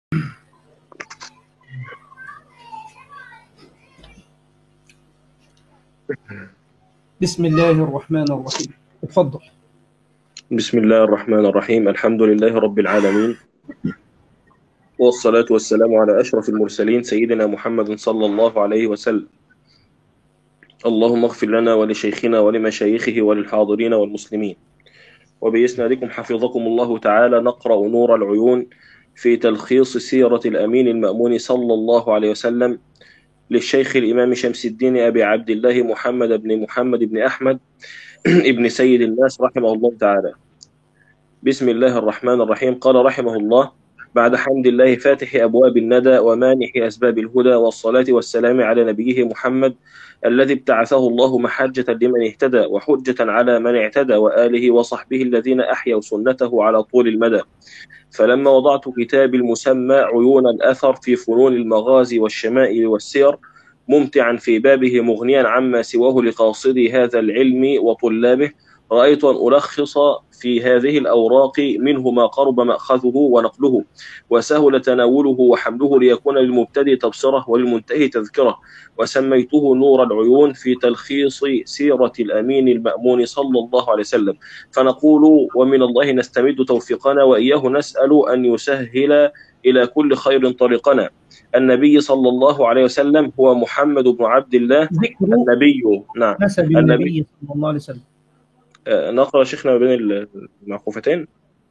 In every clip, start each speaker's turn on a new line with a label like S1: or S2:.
S1: بسم الله الرحمن الرحيم. اتفضل.
S2: بسم الله الرحمن الرحيم. الحمد لله رب العالمين، والصلاة والسلام على أشرف المرسلين سيدنا محمد صلى الله عليه وسلم. اللهم اغفر لنا ولشيخنا ولمشايخه وللحاضرين والمسلمين. وبإسنادكم حفظكم الله تعالى نقرأ نور العيون في تلخيص سيرة الأمين المأمون صلى الله عليه وسلم للشيخ الإمام شمس الدين أبي عبد الله محمد بن أحمد ابن سيد الناس رحمه الله تعالى. بسم الله الرحمن الرحيم. قال رحمه الله: بعد حمد الله فاتح أبواب الندى ومانح أسباب الهدى، والصلاة والسلام على نبيه محمد الذي ابتعثه الله محجة لمن اهتدى وحجة على من اعتدى، وآله وصحبه الذين أحيوا سنته على طول المدى. فلما وضعت كتابي المسمى عيون الأثر في فنون المغازي والشمائل والسير، ممتعا في بابه مغنيا عما سواه لقاصدي هذا العلم وطلابه، رأيت أن ألخص في هذه الأوراق منه ما قرب مأخذه ونقله وسهل تناوله وحمله، ليكون للمبتدئ تبصرة وللمنتهي تذكرة، وسميته نور العيون في تلخيص سيرة الأمين المأمون صلى الله عليه وسلم. فنقول: ومن الله نستمد توفيقنا، وإياه نسأل أن يسهل إلى كل خير طريقنا. النبي صلى الله عليه وسلم هو محمد بن عبد الله النبي. نعم،
S1: نسب النبي صلى الله عليه وسلم.
S2: نقرأ شيخنا ما بين المعقوفتين.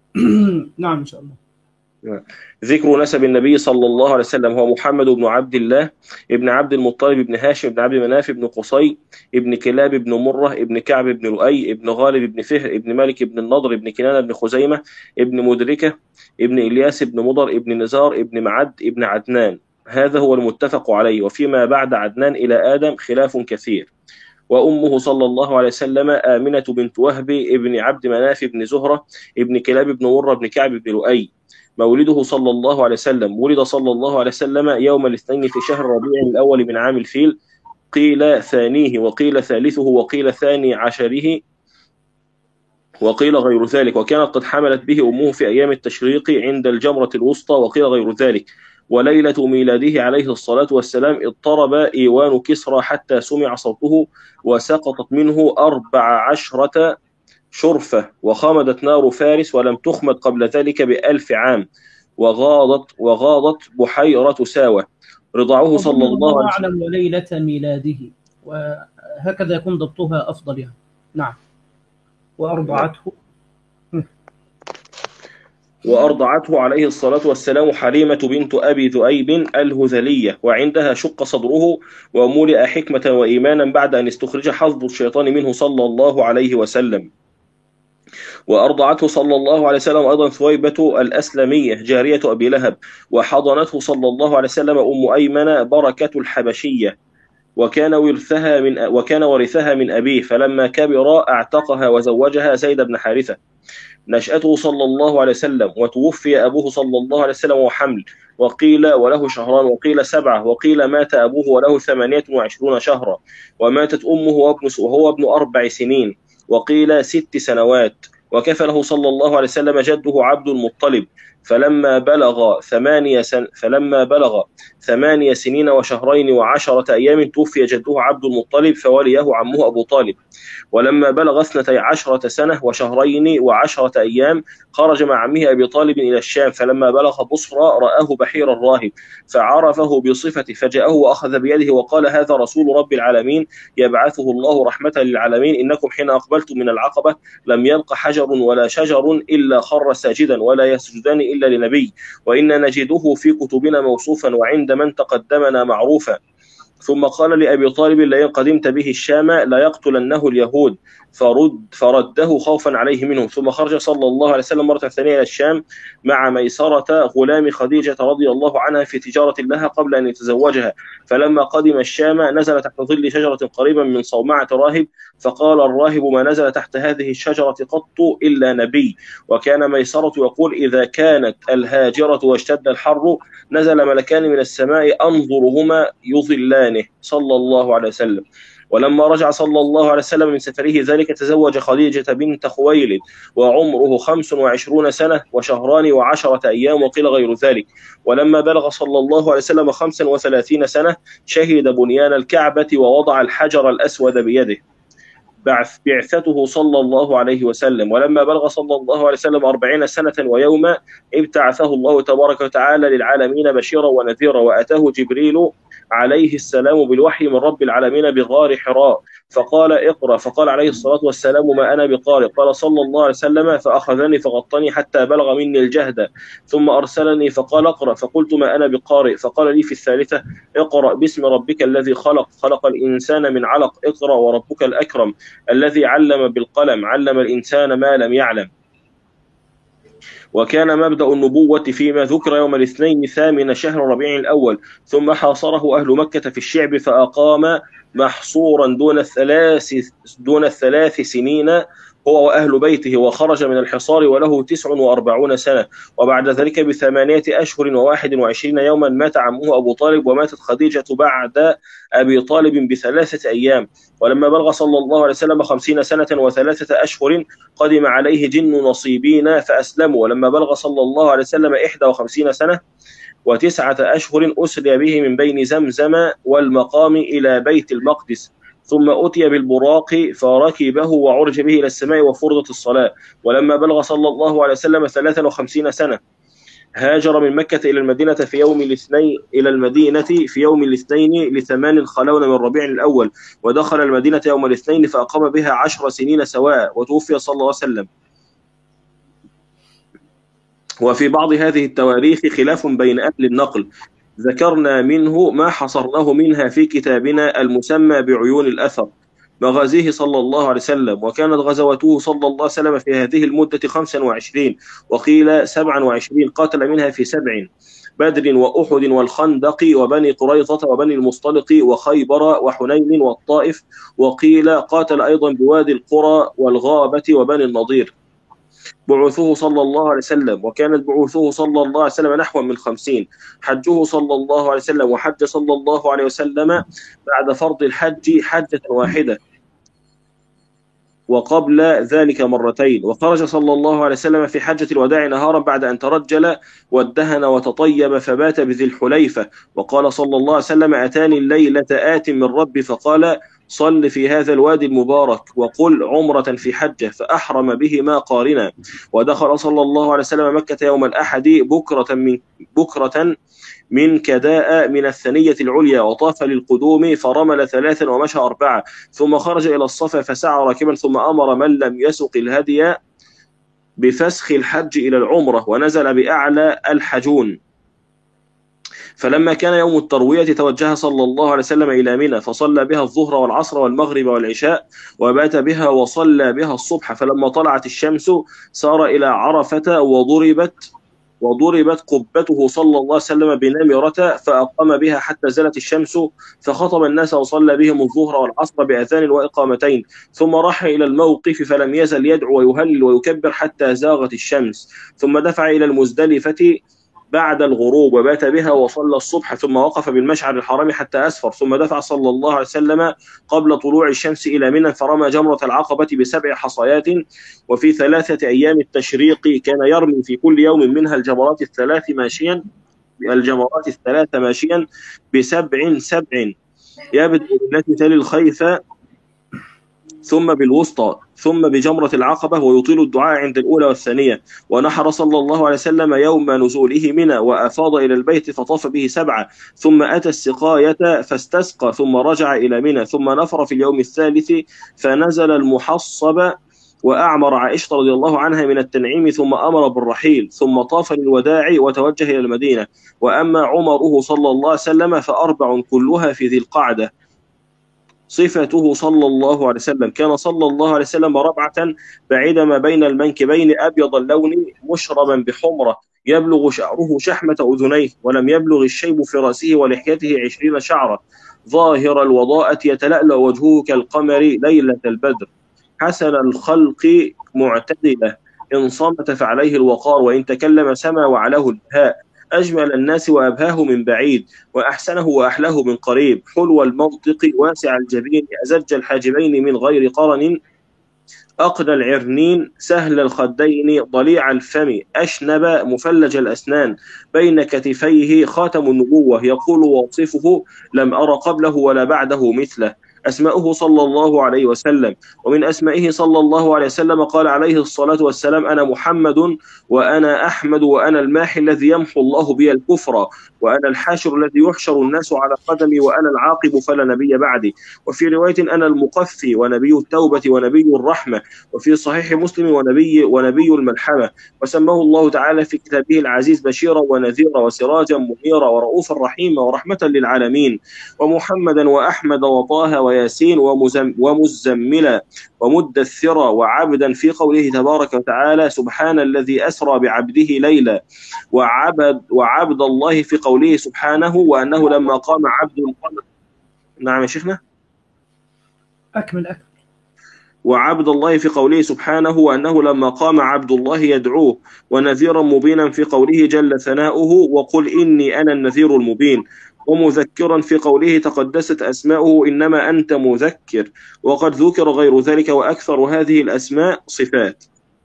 S1: نعم إن شاء الله.
S2: ذكر نسب النبي صلى الله عليه وسلم: هو محمد بن عبد الله ابن عبد المطلب ابن هاشم ابن عبد مناف ابن قصي ابن كلاب ابن مرة ابن كعب ابن لؤي ابن غالب ابن فهر ابن مالك ابن النضر ابن كنانة ابن خزيمة ابن مدركة ابن إلياس ابن مضر ابن نزار ابن معد ابن عدنان. هذا هو المتفق عليه، وفيما بعد عدنان إلى آدم خلاف كثير. وأمه صلى الله عليه وسلم آمنة بنت وهب ابن عبد مناف ابن زهرة ابن كلاب ابن مرة ابن كعب ابن لؤي. مولده صلى الله عليه وسلم: ولد صلى الله عليه وسلم يوم الاثنين في شهر ربيع الأول من عام الفيل، قيل ثانيه وقيل ثالثه وقيل ثاني عشره وقيل غير ذلك، وكانت قد حملت به أمه في أيام التشريق عند الجمرة الوسطى، وقيل غير ذلك. وليلة ميلاده عليه الصلاة والسلام اضطرب إيوان كسرى حتى سمع صوته، وسقطت منه 14 شرفة، وخمدت نار فارس ولم تخمد قبل ذلك ب1000 عام، وغاضت بحيرة ساوة. رضعه صلى الله عليه وسلم.
S1: وليلة ميلاده، وهكذا يكون ضبطها أفضل يعني. نعم.
S2: وأرضعته عليه الصلاة والسلام حليمة بنت أبي ذؤيب الهذلية، وعندها شق صدره وملئ حكمة وإيمانا بعد أن استخرج حظ الشيطان منه صلى الله عليه وسلم. وأرضعته صلى الله عليه وسلم أيضا ثويبة الأسلمية جارية أبي لهب، وحضنته صلى الله عليه وسلم أم أيمن بركة الحبشية، وكان ورثها من أبيه، فلما كبر أعتقها وزوجها زيد بن حارثة. نشأته صلى الله عليه وسلم: وتوفي أبوه صلى الله عليه وسلم وحمل، وقيل وله شهران وقيل 7، وقيل مات أبوه وله 28 شهرا، وماتت أمه وهو ابن 4 سنين، وقيل 6 سنوات. وكفله صلى الله عليه وسلم جده عبد المطلب، فلما بلغ 8 سنين وشهرين و10 أيام توفي جده عبد المطلب، فوليه عمه أبو طالب. ولما بلغ 12 سنة وشهرين و10 أيام خرج مع عمه أبي طالب إلى الشام، فلما بلغ بصرى رآه بحير الراهب فعرفه بصفته، فجاءه وأخذ بيده وقال: هذا رسول رب العالمين يبعثه الله رحمة للعالمين. إنكم حين أقبلتم من العقبة لم يبق حجر ولا شجر إلا خر ساجدا، ولا يسجدان إلا لنبي، وإن نجده في كتبنا موصوفا وعند من تقدمنا معروفا. ثم قال لأبي طالب: لئن قدمت به الشام ليقتلنه اليهود، فرده خوفا عليه منهم. ثم خرج صلى الله عليه وسلم مرة ثانية إلى الشام مع ميسرة غلام خديجة رضي الله عنها في تجارة لها قبل أن يتزوجها. فلما قدم الشام نزل تحت ظل شجرة قريبا من صومعة راهب، فقال الراهب: ما نزل تحت هذه الشجرة قط إلا نبي. وكان ميسرة يقول: إذا كانت الهاجرة واشتد الحر نزل ملكان من السماء أنظرهما يظلانه، صلى الله عليه وسلم. ولما رجع صلى الله عليه وسلم من سفره ذلك تزوج خديجة بنت خويلد وعمره 25 سنة وشهران و10 أيام، وقيل غير ذلك. ولما بلغ صلى الله عليه وسلم 35 سنة شهد بنيان الكعبة ووضع الحجر الأسود بيده، بعثته صلى الله عليه وسلم. ولما بلغ صلى الله عليه وسلم 40 سنة ويوما ابتعثه الله تبارك وتعالى للعالمين بشيرا ونذيرا، وأتاه جبريل عليه السلام بالوحي من رب العالمين بغار حراء فقال اقرأ، فقال عليه الصلاة والسلام ما أنا بقارئ. قال صلى الله عليه وسلم فأخذني فغطني حتى بلغ مني الجهد، ثم أرسلني فقال اقرأ، فقلت ما أنا بقارئ. فقال لي في الثالثة اقرأ باسم ربك الذي خلق، خلق الإنسان من علق، اقرأ وربك الأكرم الذي علم بالقلم، علم الإنسان ما لم يعلم. وكان مبدأ النبوة فيما ذكر يوم الاثنين 8 شهر ربيع الأول، ثم حاصره أهل مكة في الشعب فأقام محصورا دون الثلاث سنين هو وأهل بيته، وخرج من الحصار وله 49 سنة. وبعد ذلك ب8 أشهر و21 يوما مات عمه أبو طالب، وماتت خديجة بعد أبي طالب ب3 أيام. ولما بلغ صلى الله عليه وسلم 50 سنة و3 أشهر قدم عليه جن نصيبين فأسلموا. ولما بلغ صلى الله عليه وسلم 51 سنة و9 أشهر أسري به من بين زمزم والمقام إلى بيت المقدس، ثم أتي بالبراق فركبه وعرج به إلى السماء وفرضت الصلاة. ولما بلغ صلى الله عليه وسلم 53 سنة هاجر من مكة إلى المدينة في يوم الاثنين ل8 خلون من ربيع الأول، ودخل المدينة يوم الاثنين فأقام بها 10 سنين سواء، وتوفي صلى الله عليه وسلم. وفي بعض هذه التواريخ خلاف بين أهل النقل، ذكرنا منه ما حصرناه منها في كتابنا المسمى بعيون الأثر، مغازيه صلى الله عليه وسلم. وكانت غزوته صلى الله عليه وسلم في هذه المدة 25، وقيل 27، قاتل منها في 7: بدر وأحد والخندق وبني قريظة وبني المصطلق وخيبر وحنين والطائف، وقيل قاتل أيضا بوادي القرى والغابة وبني النضير. بعثه صلى الله عليه وسلم، وكانت بعثه صلى الله عليه وسلم نحو من 50. حجه صلى الله عليه وسلم، وحج صلى الله عليه وسلم بعد فرض الحج حجة واحدة وقبل ذلك مرتين. وخرج صلى الله عليه وسلم في حجة الوداع نهارا بعد أن ترجل وادهن وتطيب فبات بذي الحليفة. وقال صلى الله عليه وسلم أتاني الليلة آت من ربي فقال صل في هذا الوادي المبارك وقل عمرة في حجة، فأحرم بهما قارنا. ودخل صلى الله عليه وسلم مكة يوم الأحد بكرة من كداء من الثنية العليا، وطاف للقدوم فرمل 3 ومشى 4، ثم خرج إلى الصفا فسعى راكبا، ثم أمر من لم يسق الهدي بفسخ الحج إلى العمرة، ونزل بأعلى الحجون. فلما كان يوم التروية توجه صلى الله عليه وسلم إلى منى، فصلى بها الظهر والعصر والمغرب والعشاء، وبات بها وصلى بها الصبح. فلما طلعت الشمس سار إلى عرفة وضربت قبته صلى الله عليه وسلم بنمرة، فأقام بها حتى زلت الشمس، فخطب الناس وصلى بهم الظهر والعصر بأذان وإقامتين، ثم راح إلى الموقف فلم يزل يدعو ويهلل ويكبر حتى زاغت الشمس، ثم دفع إلى المزدلفة بعد الغروب وبات بها وصلى الصبح، ثم وقف بالمشعر الحرام حتى أسفر، ثم دفع صلى الله عليه وسلم قبل طلوع الشمس إلى منى فرمى جمرة العقبة ب7 حصيات. وفي 3 أيام التشريق كان يرمي في كل يوم منها الجمرات الثلاث ماشيا ب7 يبدأ بالتي تلي الخيفة ثم بالوسطى ثم بجمرة العقبة، ويطيل الدعاء عند الأولى والثانية. ونحر صلى الله عليه وسلم يوم نزوله منى، وأفاض إلى البيت فطاف به 7، ثم أتى السقاية فاستسقى، ثم رجع إلى منى، ثم نفر في اليوم الثالث فنزل المحصب وأعمر عائشة رضي الله عنها من التنعيم، ثم أمر بالرحيل، ثم طاف للوداع وتوجه إلى المدينة. وأما عمره صلى الله عليه وسلم ف4 كلها في ذي القعدة. صفته صلى الله عليه وسلم: كان صلى الله عليه وسلم ربعة بعيد ما بين المنكبين، أبيض اللون مشربا بحمرة، يبلغ شعره شحمة أذنيه، ولم يبلغ الشيب في رأسه ولحيته 20 شعرة، ظاهر الوضاءة يتلألأ وجهه كالقمر ليلة البدر، حسن الخلق معتدلة، إن صمت فعليه الوقار، وإن تكلم سما وعلاه البهاء، أجمل الناس وأبهاه من بعيد، وأحسنه وأحلاه من قريب، حلو المنطق واسع الجبين، أزج الحاجبين من غير قرن، أقنى العرنين، سهل الخدين، ضليع الفم، أشنب مفلج الأسنان، بين كتفيه خاتم النبوة، يقول واصفه لم أر قبله ولا بعده مثله. أسماؤه صلى الله عليه وسلم. ومن أسمائه صلى الله عليه وسلم قال عليه الصلاة والسلام: أنا محمد وأنا أحمد وأنا الماحي الذي يمحو الله بي الكفر، وأنا الحاشر الذي يحشر الناس على قدمي، وأنا العاقب فلا نبي بعدي. وفي رواية: أنا المقفي ونبي التوبة ونبي الرحمة. وفي صحيح مسلم: ونبي الملحمة. وسماه الله تعالى في كتابه العزيز بشيرا ونذيرا وسراجا منيرا ورؤوفا رحيما ورحمة للعالمين. ومحمدا وأحمد وطه وياسين ومزملا ومدثرا وعبدا، في قوله تبارك وتعالى: سبحان الذي أسرى بعبده ليلا. وعبد الله في قوله سبحانه: وأنه لما قام عبد القمر. نعم يا شيخنا.
S1: أكمل.
S2: وعبد الله في قوله سبحانه: وأنه لما قام عبد الله يدعوه. ونذيرا مبينا في قوله جل ثناؤه: وقل إني أنا النذير المبين. ومذكرا في قوله تقدست أسماؤه: إنما أنت مذكر. وقد ذكر غير ذلك، وأكثر هذه الأسماء صفات.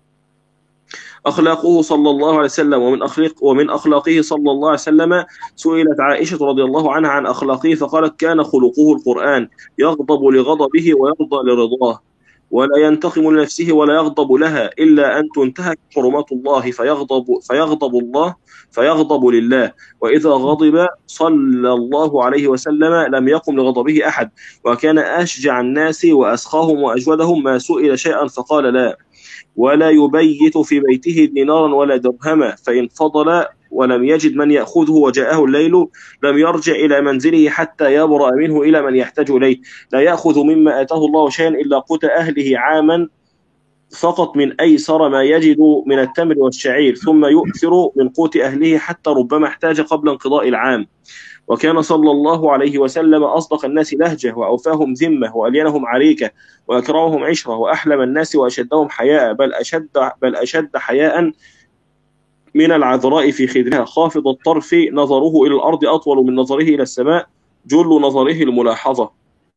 S2: أخلاقه صلى الله عليه وسلم. ومن أخلاقه صلى الله عليه وسلم سئلت عائشة رضي الله عنها عن أخلاقه فقالت: كان خلقه القرآن، يغضب لغضبه ويرضى لرضاه، ولا ينتقم لنفسه ولا يغضب لها إلا أن تنتهك حرمات الله فيغضب لله. وإذا غضب صلى الله عليه وسلم لم يقم لغضبه أحد، وكان أشجع الناس وأسخاهم وأجودهم، ما سئل شيئا فقال لا. ولا يبيت في بيته دينارا ولا درهما، فإن فضل ولم يجد من يأخذه وجاءه الليل لم يرجع إلى منزله حتى يبرأ منه إلى من يحتاج إليه. لا يأخذ مما آتاه الله شيئا إلا قوت أهله عاما فقط، من أيسر ما يجد من التمر والشعير، ثم يؤثر من قوت أهله حتى ربما احتاج قبل انقضاء العام. وكان صلى الله عليه وسلم أصدق الناس لهجة، وأوفاهم ذمة، وألينهم عريكة، وأكرمهم عشرة، وأحلم الناس وأشدهم حياء، بل أشد حياء من العذراء في خدرها، خافض الطرف، نظره إلى الأرض أطول من نظره إلى السماء، جل نظره الملاحظة.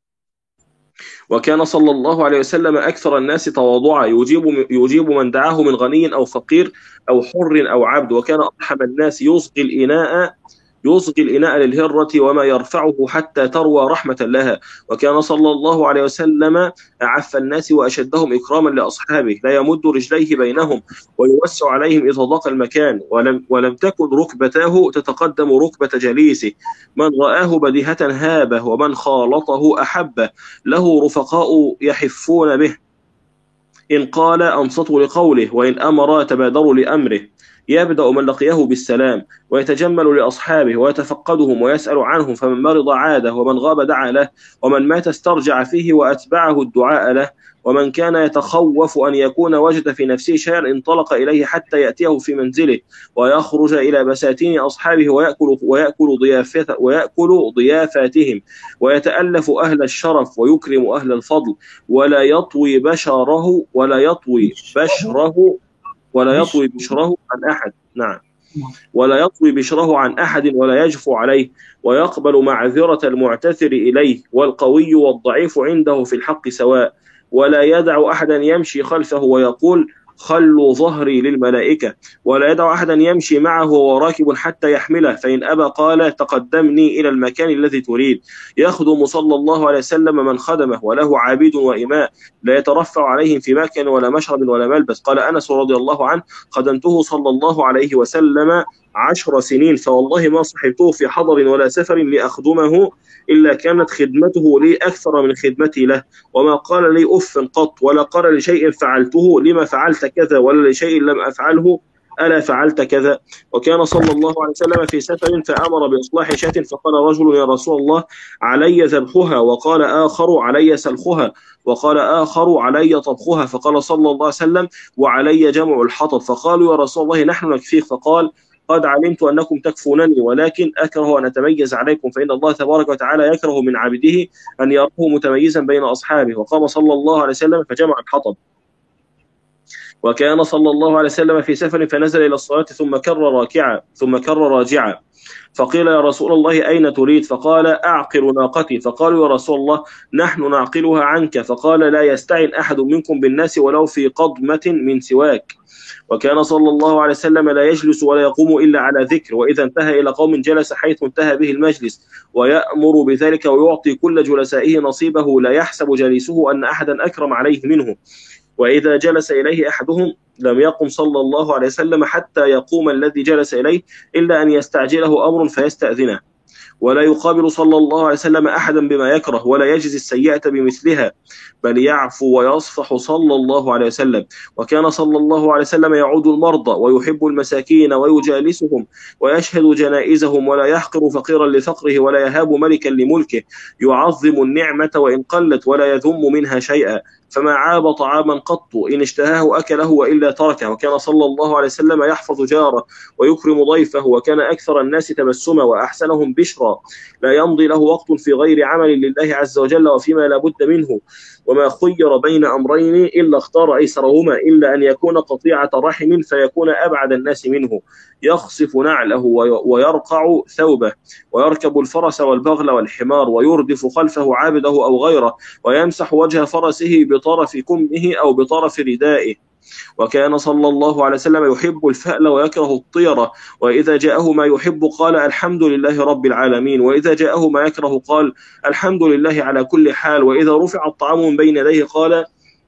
S2: وكان صلى الله عليه وسلم أكثر الناس تواضعا، يجيب من دعاه من غني أو فقير أو حر أو عبد. وكان أرحم الناس، يصغي الإناء للهرة وما يرفعه حتى تروى رحمة لها. وكان صلى الله عليه وسلم أعف الناس وأشدهم إكراما لأصحابه، لا يمد رجليه بينهم ويوسع عليهم إذا ضاق المكان، ولم تكن ركبتاه تتقدم ركبة جليسه. من رآه بديهة هابه، ومن خالطه أحبه، له رفقاء يحفون به، إن قال أنصتوا لقوله، وإن أمر تبادروا لأمره. يبدأ من لقيه بالسلام، ويتجمل لأصحابه، ويتفقدهم ويسأل عنهم، فمن مرض عاده، ومن غاب دعا له، ومن مات استرجع فيه وأتبعه الدعاء له. ومن كان يتخوف أن يكون وجد في نفسه شيئا انطلق إليه حتى يأتيه في منزله، ويخرج إلى بساتين أصحابه ويأكل ضيافاتهم، ويتألف أهل الشرف ويكرم أهل الفضل، ولا يطوي بشره عن أحد. نعم. ولا يطوي بشره عن أحد ولا يجفو عليه، ويقبل معذرة المعتذر إليه، والقوي والضعيف عنده في الحق سواء. ولا يدع أحدا يمشي خلفه ويقول خلوا ظهري للملائكة، ولا يدع أحدا يمشي معه وهو راكب حتى يحمله، فإن أبى قال تقدمني إلى المكان الذي تريد. يخدم صلى الله عليه وسلم من خدمه، وله عبيد وإماء، لا يترفع عليهم في مكان ولا مشرب ولا ملبس. قال أنس رضي الله عنه: خدمته صلى الله عليه وسلم 10 سنين، فوالله ما صحبته في حضر ولا سفر لأخدمه إلا كانت خدمته لي أكثر من خدمتي له، وما قال لي أف قط، ولا قال لشيء فعلته لما فعلت كذا، ولا لشيء لم أفعله ألا فعلت كذا. وكان صلى الله عليه وسلم في سفر فأمر بإصلاح شاة، فقال رجل: يا رسول الله علي ذبحها، وقال آخر: علي سلخها، وقال آخر: علي طبخها، فقال صلى الله عليه وسلم: وعلي جمع الحطب. فقالوا: يا رسول الله نحن نكفيك، فقال: قد علمت أنكم تكفونني، ولكن أكره أن أتميز عليكم، فإن الله تبارك وتعالى يكره من عبده أن يراه متميزا بين أصحابه. وقام صلى الله عليه وسلم فجمع الحطب. وكان صلى الله عليه وسلم في سفر فنزل إلى الصلاة ثم كر راجعا، فقيل يا رسول الله أين تريد؟ فقال أعقل ناقتي. فقالوا يا رسول الله نحن نعقلها عنك. فقال لا يستعن أحد منكم بالناس ولو في قضمة من سواك. وكان صلى الله عليه وسلم لا يجلس ولا يقوم إلا على ذكر، وإذا انتهى إلى قوم جلس حيث انتهى به المجلس، ويأمر بذلك ويعطي كل جلسائه نصيبه، لا يحسب جليسه أن أحدا أكرم عليه منه. وإذا جلس إليه أحدهم لم يقم صلى الله عليه وسلم حتى يقوم الذي جلس إليه، إلا أن يستعجله أمر فيستأذنه. ولا يقابل صلى الله عليه وسلم أحدا بما يكره، ولا يجزي السيئة بمثلها، بل يعفو ويصفح صلى الله عليه وسلم. وكان صلى الله عليه وسلم يعود المرضى ويحب المساكين ويجالسهم ويشهد جنائزهم، ولا يحقر فقيرا لفقره، ولا يهاب ملكا لملكه، يعظم النعمة وإن قلت ولا يذم منها شيئا، فما عاب طعاما قط، إن اشتهاه أكله وإلا تركه. وكان صلى الله عليه وسلم يحفظ جاره ويكرم ضيفه، وكان أكثر الناس تبسما وأحسنهم بشرا، لا يمضي له وقت في غير عمل لله عز وجل وفيما لا بد منه، وما خير بين أمرين إلا اختار أيسرهما، إلا أن يكون قطيعة رحم فيكون أبعد الناس منه، يخصف نعله ويرقع ثوبه، ويركب الفرس والبغل والحمار، ويردف خلفه عابده أو غيره، ويمسح وجه فرسه بطرف كمه أو بطرف ردائه. وكان صلى الله عليه وسلم يحب الفأل ويكره الطيرة، وإذا جاءه ما يحب قال الحمد لله رب العالمين، وإذا جاءه ما يكره قال الحمد لله على كل حال، وإذا رفع الطعام من بين يديه قال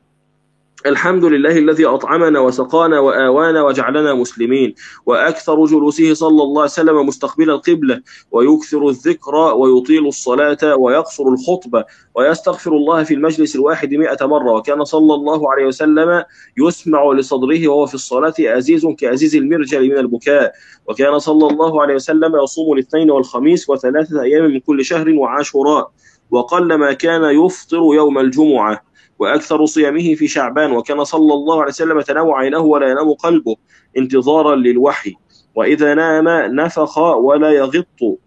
S2: الحمد لله الذي أطعمنا وسقانا وآوانا وجعلنا مسلمين. وأكثر جلوسه صلى الله عليه وسلم مستقبل القبلة، ويكثر الذكر ويطيل الصلاة ويقصر الخطبة، ويستغفر الله في المجلس الواحد 100 مرة. وكان صلى الله عليه وسلم يسمع لصدره وهو في الصلاة أزيز كأزيز المرجل من البكاء. وكان صلى الله عليه وسلم يصوم الاثنين والخميس و3 أيام من كل شهر وعاشوراء، وقل ما كان يفطر يوم الجمعة، وأكثر صيامه في شعبان. وكان صلى الله عليه وسلم تنام عينه ولا ينام قلبه انتظارا للوحي، وإذا نام نفخ ولا يغط،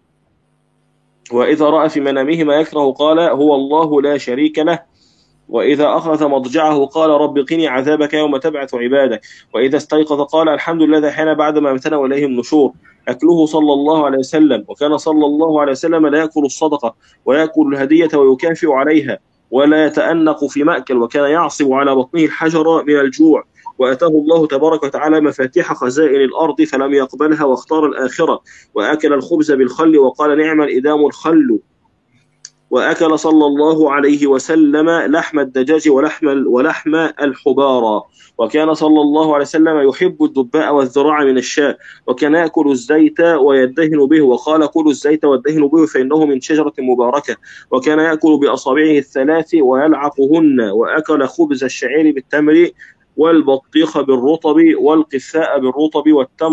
S2: وإذا رأى في منامه ما يكره قال هو الله لا شريك له، وإذا أخذ مضجعه قال رب قني عذابك يوم تبعث عبادك، وإذا استيقظ قال الحمد لله الذي حين بعد ما أمتنا وإليه النشور. أكله صلى الله عليه وسلم. وكان صلى الله عليه وسلم لا يأكل الصدقة ويأكل الهدية ويكافئ عليها، ولا يتأنق في مأكل، وكان يعصب على بطنه الحجر من الجوع. وأتاه الله تبارك وتعالى مفاتيح خزائن الأرض فلم يقبلها واختار الآخرة، وأكل الخبز بالخل وقال نعم الإدام الخل. وأكل صلى الله عليه وسلم لحم الدجاج ولحم الحبارى. وكان صلى الله عليه وسلم يحب الدباء والذراع من الشاة، وكان يأكل الزيت ويدهن به، وقال كلوا الزيت والدهن به فإنه من شجرة مباركة. وكان يأكل بأصابعه الثلاث ويلعقهن. وأكل خبز الشعير بالتمر والبطيخ بالرطب والقثاء بالرطب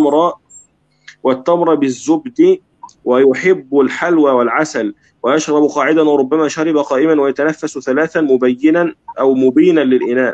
S2: والتمر بالزبد، ويحب الحلوى والعسل، ويشرب قاعدا وربما شرب قائما، ويتنفس 3 مبينا للإناء،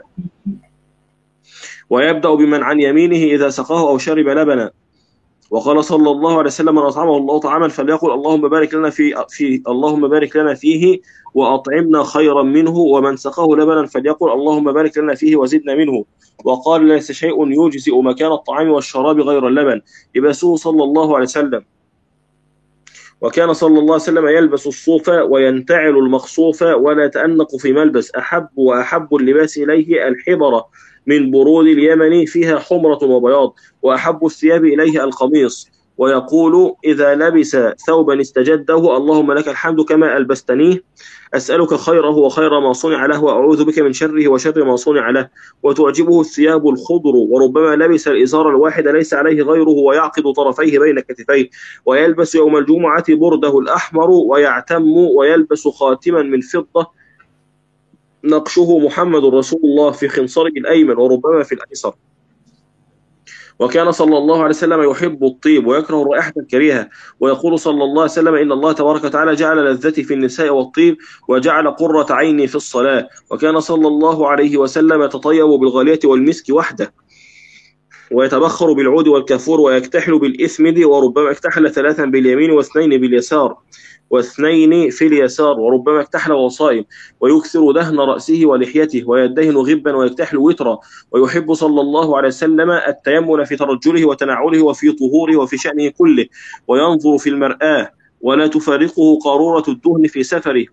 S2: ويبدأ بمن عن يمينه إذا سقاه أو شرب لبنا. وقال صلى الله عليه وسلم من أطعمه الله طعاما فليقل اللهم بارك لنا فيه وأطعمنا خيرا منه، ومن سقاه لبنا فليقل اللهم بارك لنا فيه وزدنا منه. وقال ليس شيء يجزئ مكان الطعام والشراب غير اللبن، لباسه صلى الله عليه وسلم. وكان صلى الله عليه وسلم يلبس الصوف وينتعل المخصوف ولا يتأنق في ملبس. وأحب اللباس إليه الحبرة من برود اليمن فيها حمرة وبياض، وأحب الثياب إليه القميص. ويقول إذا لبس ثوبا استجده اللهم لك الحمد كما ألبستنيه، أسألك خيره وخير ما صنع له، وأعوذ بك من شره وشر ما صنع له. وتعجبه الثياب الخضر، وربما لبس الإزار الواحد ليس عليه غيره ويعقد طرفيه بين كتفيه. ويلبس يوم الجمعة برده الأحمر ويعتم، ويلبس خاتما من فضة نقشه محمد رسول الله في خنصره الأيمن وربما في الأيسر. وكان صلى الله عليه وسلم يحب الطيب ويكره الرائحة الكريهة، ويقول صلى الله عليه وسلم إن الله تبارك وتعالى جعل لذتي في النساء والطيب وجعل قرة عيني في الصلاة. وكان صلى الله عليه وسلم يتطيب بالغالية والمسك وحده، ويتبخر بالعود والكافور ويكتحل بالإثمد، وربما اكتحل 3 باليمين و2 باليسار واثنين في اليسار، وربما اكتحل وصائم، ويكثر دهن رأسه ولحيته، ويدهن غبا ويكتحل وترا. ويحب صلى الله عليه وسلم التيمن في ترجله وتنعله وفي طهوره وفي شأنه كله، وينظر في المرآة ولا تفارقه قارورة الدهن في سفره،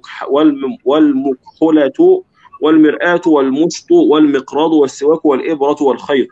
S2: والمكحلة والمرآة والمشط والمقراض والسواك والإبرة والخيط.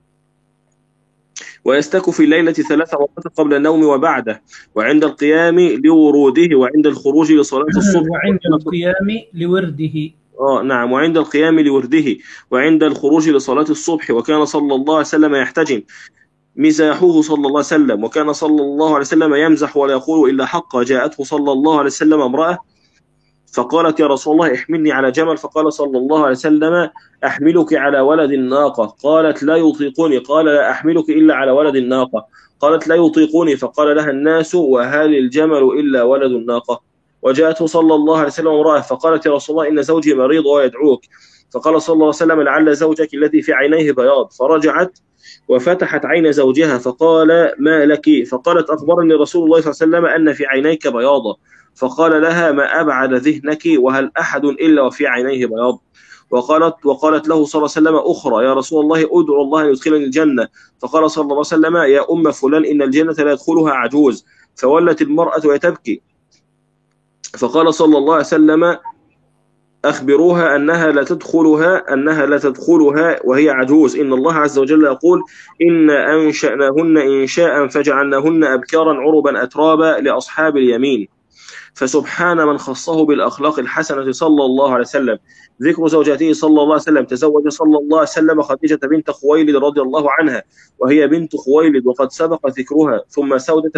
S2: ويستك في الليلة 3 مرات قبل النوم وبعده، وعند القيام لوروده، وعند الخروج لصلاة الصبح،
S1: وعند القيام لورده.
S2: نعم، وعند القيام لورده، وعند الخروج لصلاة الصبح. وكان صلى الله عليه وسلم يحتجم مزاحه صلى الله عليه وسلم، وكان صلى الله عليه وسلم يمزح ولا يقول إلا حقا. جاءته صلى الله عليه وسلم امرأة فقالت: يا رسول الله احملني على جمل. فقال صلى الله عليه وسلم: أحملك على ولد الناقة. قالت: لا يطيقني. قال: لا أحملك إلا على ولد الناقة. قالت: لا يطيقني. فقال لها الناس: وهل الجمل إلا ولد الناقة؟ وجاءته صلى الله عليه وسلم امرأة فقالت: يا رسول الله إن زوجي مريض ويدعوك. فقال صلى الله عليه وسلم: لعل زوجك الذي في عينيه بياض. فرجعت وفتحت عين زوجها فقال: ما لك؟ فقالت: أخبرني رسول الله صلى الله عليه وسلم أن في عينيك بياضا. فقال لها: ما أبعد ذهنك، وهل أحد إلا وفي عينيه بياض؟ وقالت له صلى الله عليه وسلم أخرى: يا رسول الله أدعو الله أن يدخلني الجنة. فقال صلى الله عليه وسلم: يا أم فلان إن الجنة لا يدخلها عجوز. فولت المرأة وتبكي. فقال صلى الله عليه وسلم: أخبروها أنها لا تدخلها وهي عجوز. إن الله عز وجل يقول: إن أنشأناهن إنشاء فجعلناهن أبكارا عربا أترابا لأصحاب اليمين. فسبحان من خصه بالأخلاق الحسنة صلى الله عليه وسلم. ذكر زوجته صلى الله عليه وسلم: تزوج صلى الله عليه وسلم خديجة بنت خويلد رضي الله عنها، وهي بنت خويلد وقد سبق ذكرها. ثم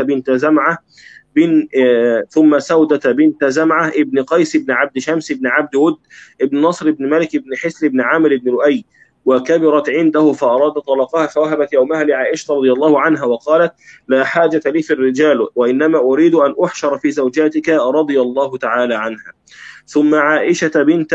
S2: سودة بنت زمعة ابن قيس بن عبد شمس بن عبد ود ابن نصر بن مالك بن حسل بن عامر بن لؤي، وكبرت عنده فأراد طلقها، فوهبت يومها لعائشة رضي الله عنها وقالت: لا حاجة لي في الرجال، وإنما أريد أن أحشر في زوجاتك رضي الله تعالى عنها. ثم عائشة بنت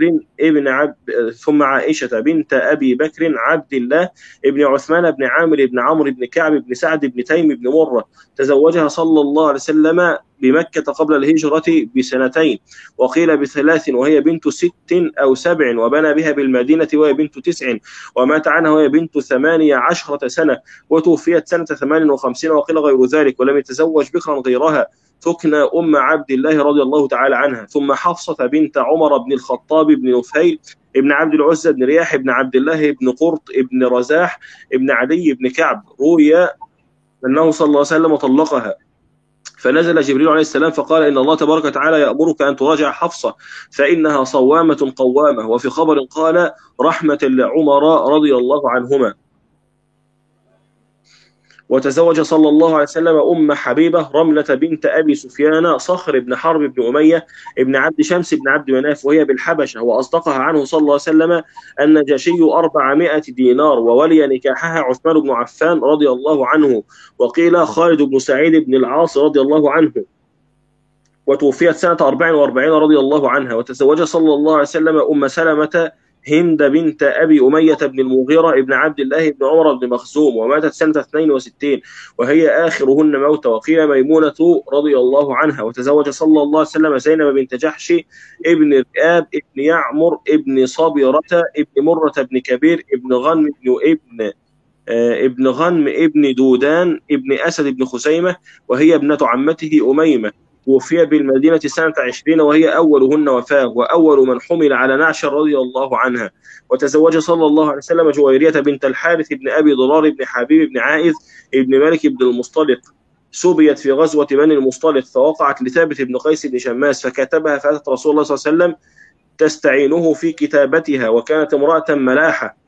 S2: أبي بكر عبد الله ابن عثمان بن عامر بن عمرو بن كعب بن سعد بن تيم بن مرة، تزوجها صلى الله عليه وسلم بمكة قبل الهجرة ب2 وقيل ب3، وهي بنت 6 أو 7، وبنى بها بالمدينة وهي بنت 9، ومات عنها وهي بنت 18 سنة، وتوفيت سنة 58 وقيل غير ذلك، ولم يتزوج بكرا غيرها. تكنى أم عبد الله رضي الله تعالى عنها. ثم حفصة بنت عمر بن الخطاب بن نفيل ابن عبد العزى بن رياح بن عبد الله بن قرط ابن رزاح ابن عدي بن كعب، روي أنه صلى الله عليه وسلم طلقها، فنزل جبريل عليه السلام فقال: إن الله تبارك وتعالى يأمرك أن تراجع حفصة فإنها صوامة قوامة. وفي خبر قال: رحمة لعمر رضي الله عنهما. وتزوج صلى الله عليه وسلم أم حبيبة رملة بنت أبي سفيان صخر بن حرب بن أمية ابن عبد شمس بن عبد مناف، وهي بالحبشة، وأصدقها عنه صلى الله عليه وسلم النجاشي 400 دينار، وولي نكاحها عثمان بن عفان رضي الله عنه، وقيل خالد بن سعيد بن العاص رضي الله عنه، وتوفيت سنة 44 رضي الله عنها. وتزوج صلى الله عليه وسلم أم سلمة هند بنت أبي أمية بن المغيرة ابن عبد الله بن عمر بن مخزوم، وماتت سنة 62 وهي آخرهن موتى، وقيل ميمونة رضي الله عنها. وتزوج صلى الله عليه وسلم زينب بنت جحش ابن رئاب ابن يعمر ابن صبيرة ابن مرة ابن كبير ابن غنم ابن دودان ابن أسد ابن خزيمة، وهي ابنة عمته أميمة، توفي بالمدينة سنة 20 وهي أولهن وفاة، وأول من حمل على نعش رضي الله عنها. وتزوج صلى الله عليه وسلم جويرية بنت الحارث بن أبي ضرار بن حبيب بن عائذ بن مالك بن المصطلق، سبيت في غزوة بني المصطلق، فوقعت لثابت بن قيس بن شماس فكتبها، فأتت رسول الله صلى الله عليه وسلم تستعينه في كتابتها، وكانت امرأة ملاحة،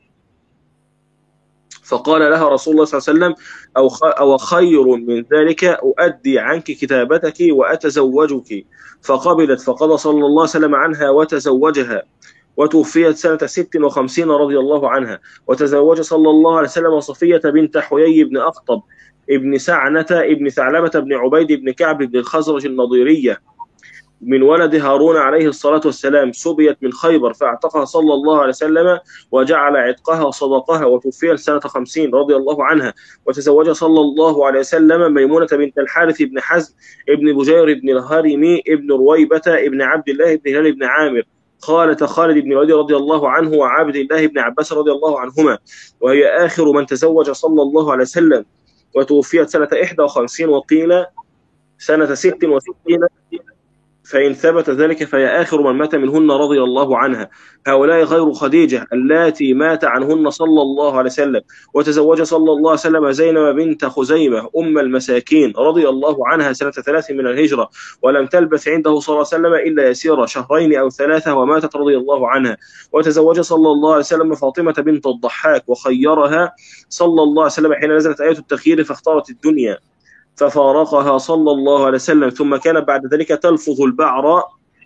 S2: فقال لها رسول الله صلى الله عليه وسلم: أو خير من ذلك أؤدي عنك كتابتك وأتزوجك. فقبلت، فقضى صلى الله عليه وسلم عنها وتزوجها، وتوفيت سنة 56 رضي الله عنها. وتزوج صلى الله عليه وسلم صفية بنت حيي بن أخطب ابن سعنة ابن ثعلبة بن عبيد بن كعب بن الخزرج النضيرية، من ولد هارون عليه الصلاة والسلام سبيت من خيبر فاعتقها صلى الله عليه وسلم وجعل عتقها صدقها، وتوفيت سنة 50 رضي الله عنها. وتزوج صلى الله عليه وسلم ميمونة بنت الحارث بن حزم ابن بجير بن الهرمي ابن رويبة ابن عبد الله بن هلال بن عامر خالة خالد بن الوليد رضي الله عنه وعبد الله بن عباس رضي الله عنهما، وهي آخر من تزوج صلى الله عليه وسلم. وتوفيت سنة 51 وقيل سنة 66، فإن ثبت ذلك فهي آخر من مات منهن رضي الله عنها. هؤلاء غير خديجة اللاتي مات عنهن صلى الله عليه وسلم. وتزوج صلى الله عليه وسلم زينب بنت خزيمة أم المساكين رضي الله عنها سنة 3 من الهجرة، ولم تلبث عنده صلى الله عليه وسلم إلا يسير 2 أو 3 وماتت رضي الله عنها. وتزوج صلى الله عليه وسلم فاطمة بنت الضحاك، وخيرها صلى الله عليه وسلم حين نزلت آية التخيير فاختارت الدنيا ففارقها صلى الله عليه وسلم. ثم كان بعد ذلك تلفظ البعر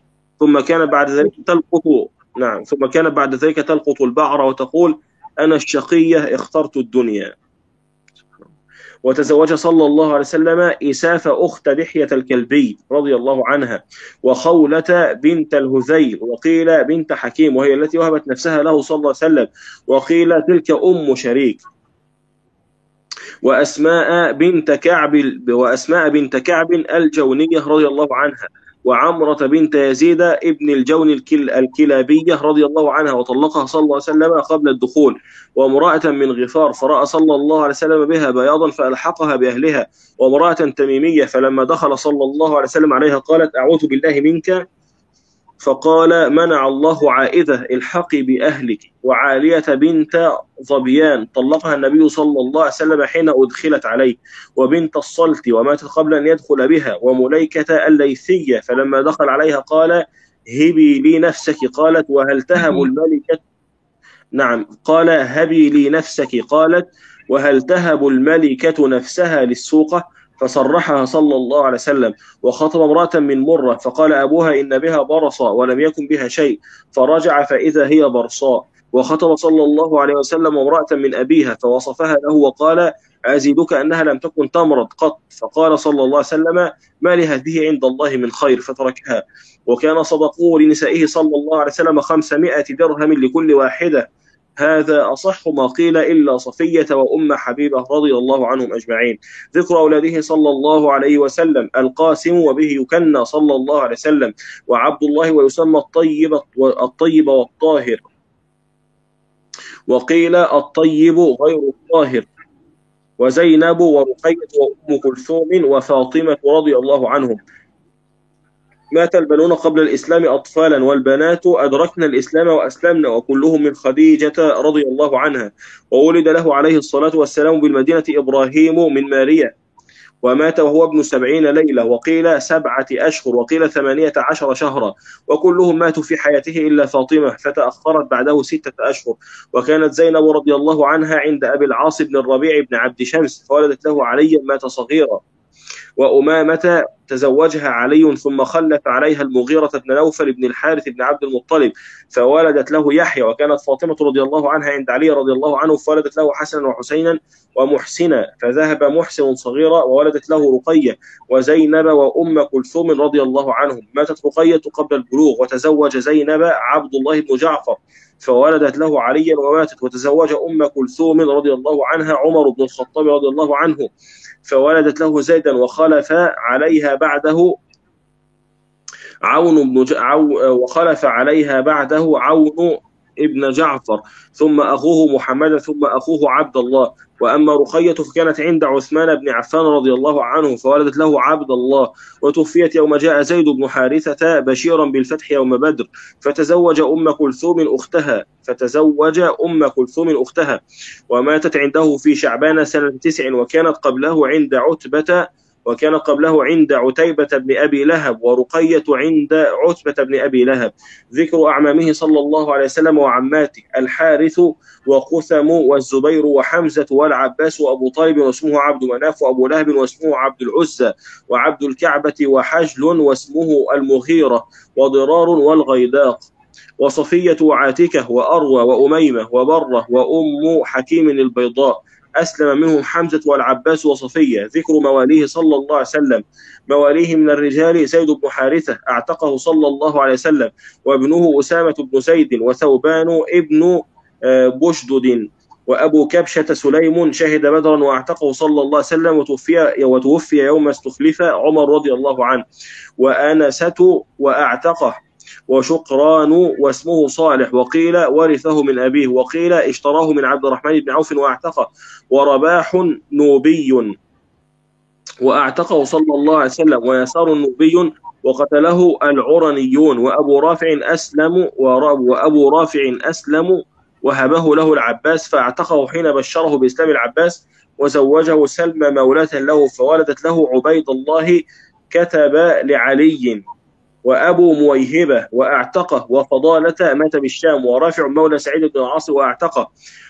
S2: البعر وتقول أنا الشقية اخترت الدنيا. وتزوج صلى الله عليه وسلم إساف أخت دحية الكلبي رضي الله عنها، وخولة بنت الهذيل، وقيل بنت حكيم وهي التي وهبت نفسها له صلى الله عليه وسلم، وقيل تلك أم شريك. وأسماء بنت كعب الجونية رضي الله عنها، وعمرة بنت يزيد ابن الجون الكلابية رضي الله عنها، وطلقها صلى الله عليه وسلم قبل الدخول. وامرأة من غفار فرأى صلى الله عليه وسلم بها بياضا فألحقها بأهلها. وامرأة تميمية فلما دخل صلى الله عليه وسلم عليها قالت أعوذ بالله منك، فقال منع الله عائذة الحقي بأهلك. وعالية بنت ظبيان طلقها النبي صلى الله عليه وسلم حين أدخلت عليه. وبنت الصلت وماتت قبل أن يدخل بها. ومليكة الليثية فلما دخل عليها قال هبي لي نفسك، قالت وهل تهب الملكة قال هبي لي نفسك، قالت وهل تهب الملكة نفسها للسوقة؟ فصرحها صلى الله عليه وسلم. وخطب امرأة من مرة فقال أبوها إن بها برصا ولم يكن بها شيء، فرجع فإذا هي برصاء. وخطب صلى الله عليه وسلم امرأة من أبيها فوصفها له وقال أزيدك أنها لم تكن تمرض قط، فقال صلى الله عليه وسلم ما لهذه عند الله من خير، فتركها. وكان صدقوه لنسائه صلى الله عليه وسلم 500 درهم لكل واحدة. هذا أصح ما قيل إلا صفية وأم حبيبة رضي الله عنهم أجمعين. ذكر أولاده صلى الله عليه وسلم القاسم وبه يكنى صلى الله عليه وسلم، وعبد الله ويسمى الطيب والطاهر، وقيل الطيب غير الطاهر، وزينب ورقية وأم كلثوم وفاطمة رضي الله عنهم. مات البنون قبل الإسلام أطفالا، والبنات أدركن الإسلام وأسلمن، وكلهم من خديجة رضي الله عنها. وولد له عليه الصلاة والسلام بالمدينة إبراهيم من ماريا، ومات وهو ابن 70 ليلة، وقيل 7 أشهر، وقيل 18 شهرا، وكلهم ماتوا في حياته إلا فاطمة فتأخرت بعده 6 أشهر. وكانت زينب رضي الله عنها عند أبي العاص بن الربيع بن عبد شمس فولدت له عليا مات صغيرا. وأمامة تزوجها علي ثم خلف عليها المغيرة بن نوفل بن الحارث بن عبد المطلب فولدت له يحيى. وكانت فاطمة رضي الله عنها عند علي رضي الله عنه فولدت له حسنا وحسينا ومحسنا، فذهب محسن صغيرا وولدت له رقية وزينب وأم كلثوم رضي الله عنهم. ماتت رقية قبل البلوغ، وتزوج زينب عبد الله بن جعفر فولدت له عليا وماتت. وتزوج أم كلثوم رضي الله عنها عمر بن الخطاب رضي الله عنه فولدت له زيدا، وخلف عليها بعده عون ابن جعفر، ثم أخوه محمد، ثم أخوه عبد الله. وأما رقية فكانت عند عثمان بن عفان رضي الله عنه فولدت له عبد الله، وتوفيت يوم جاء زيد بن حارثة بشيرا بالفتح يوم بدر، فتزوج أم كلثوم أختها، وماتت عنده في شعبان سنة 9، وكان قبله عند عتيبة بن أبي لهب، ورقية عند عتبة بن أبي لهب. ذكر أعمامه صلى الله عليه وسلم وعماته الحارث وقثم والزبير وحمزة والعباس وأبو طالب واسمه عبد مناف، وأبو لهب واسمه عبد العزى، وعبد الكعبة وحجل واسمه المغيرة، وضرار والغيداق، وصفية وعاتكة وأروى وأميمة وبرة وأم حكيم البيضاء. أسلم منهم حمزة والعباس وصفية. ذكر مواليه صلى الله عليه وسلم: مواليه من الرجال زيد بن حارثة أعتقه صلى الله عليه وسلم، وابنه أسامة بن زيد، وثوبان ابن بشدد، وأبو كبشة سليم شهد بدرا وأعتقه صلى الله عليه وسلم، وتوفي يوم استخلف عمر رضي الله عنه. وأنسة وأعتقه، وشقران واسمه صالح، وقيل ورثه من أبيه، وقيل اشتراه من عبد الرحمن بن عوف وأعتقه. ورباح نوبي وأعتقه صلى الله عليه وسلم، ويسار نوبي وقتله العرنيون. وأبو رافع أسلم وهبه له العباس فأعتقه حين بشره بإسلام العباس، وزوجه سلمى مولاة له فولدت له عبيد الله كتب لعلي. وأبو مويهبة وأعتقه. وفضالة مات بالشام. ورافع مولى سعيد بن العاص وأعتقه.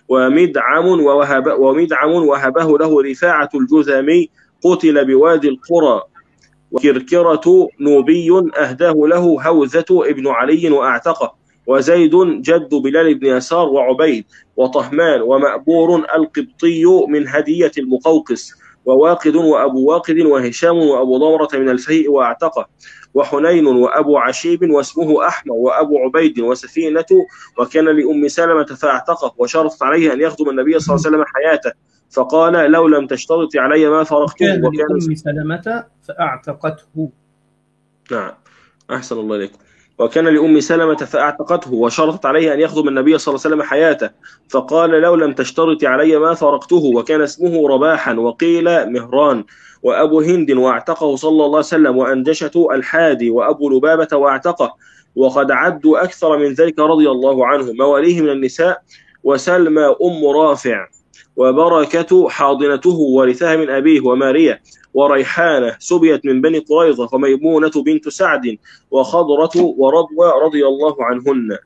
S2: ومدعم وهبه له رفاعة الجذامي قتل بوادي القرى. وكركرة نوبي أهداه له هوذة ابن علي وأعتقه. وزيد جد بلال بن يسار وعبيد. وطهمان ومأبور القبطي من هدية المقوقس. وواقد وأبو واقد وهشام وأبو ضمرة من الفيء وأعتقه. وحنين وأبو عشيب واسمه أحمد وأبو عبيد وسفينة. وكان لأم سلمة فأعتقه، وشرطت عليه أن يخدم النبي صلى الله عليه وسلم حياته، فقال: لو لم تشترط علي ما فرقته.
S1: كان لأم سلمة فأعتقته.
S2: نعم، أحسن الله إليكم. وكان لأم سلمة فأعتقته، وشرطت عليه أن يخدم النبي صلى الله عليه وسلم حياته، فقال: لو لم تشترط علي ما فرقته. وكان اسمه رباحا، وقيل مهران. وأبو هند وأعتقه صلى الله عليه وسلم. وأنجشة الحادي وأبو لبابة وأعتقه. وقد عدوا أكثر من ذلك رضي الله عنه. مواليه من النساء: وسلمى أم رافع، وبركة حاضنته ورثها من أبيه، وماريا، وريحانة سبيت من بني قريظة، وميمونة بنت سعد، وخضرة ورضوى رضي الله عنهن.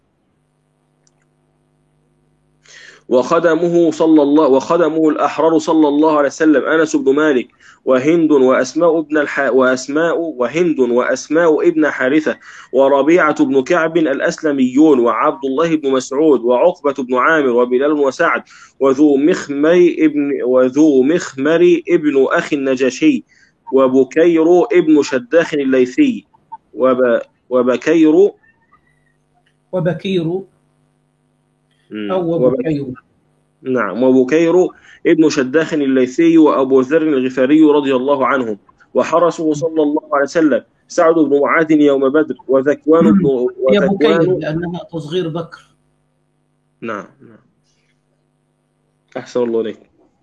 S2: وخدمه الأحرار صلى الله عليه وسلم: أنس بن مالك، وهند وأسماء ابن حارثة، وربيعة بن كعب الأسلميون، وعبد الله بن مسعود، وعقبة بن عامر، وبلال وسعد، وذو مخمر ابن أخي النجاشي، وبكير ابن شداخ الليثي، وبكير نعم، وبكير ابن شداخ الليثي، وأبو ذر الغفاري رضي الله عنهم. وحرسه صلى الله عليه وسلم: سعد بن معاذ يوم بدر، وذكوان
S1: هي بكير لأنها تصغير بكر.
S2: نعم. أحسن الله إليك.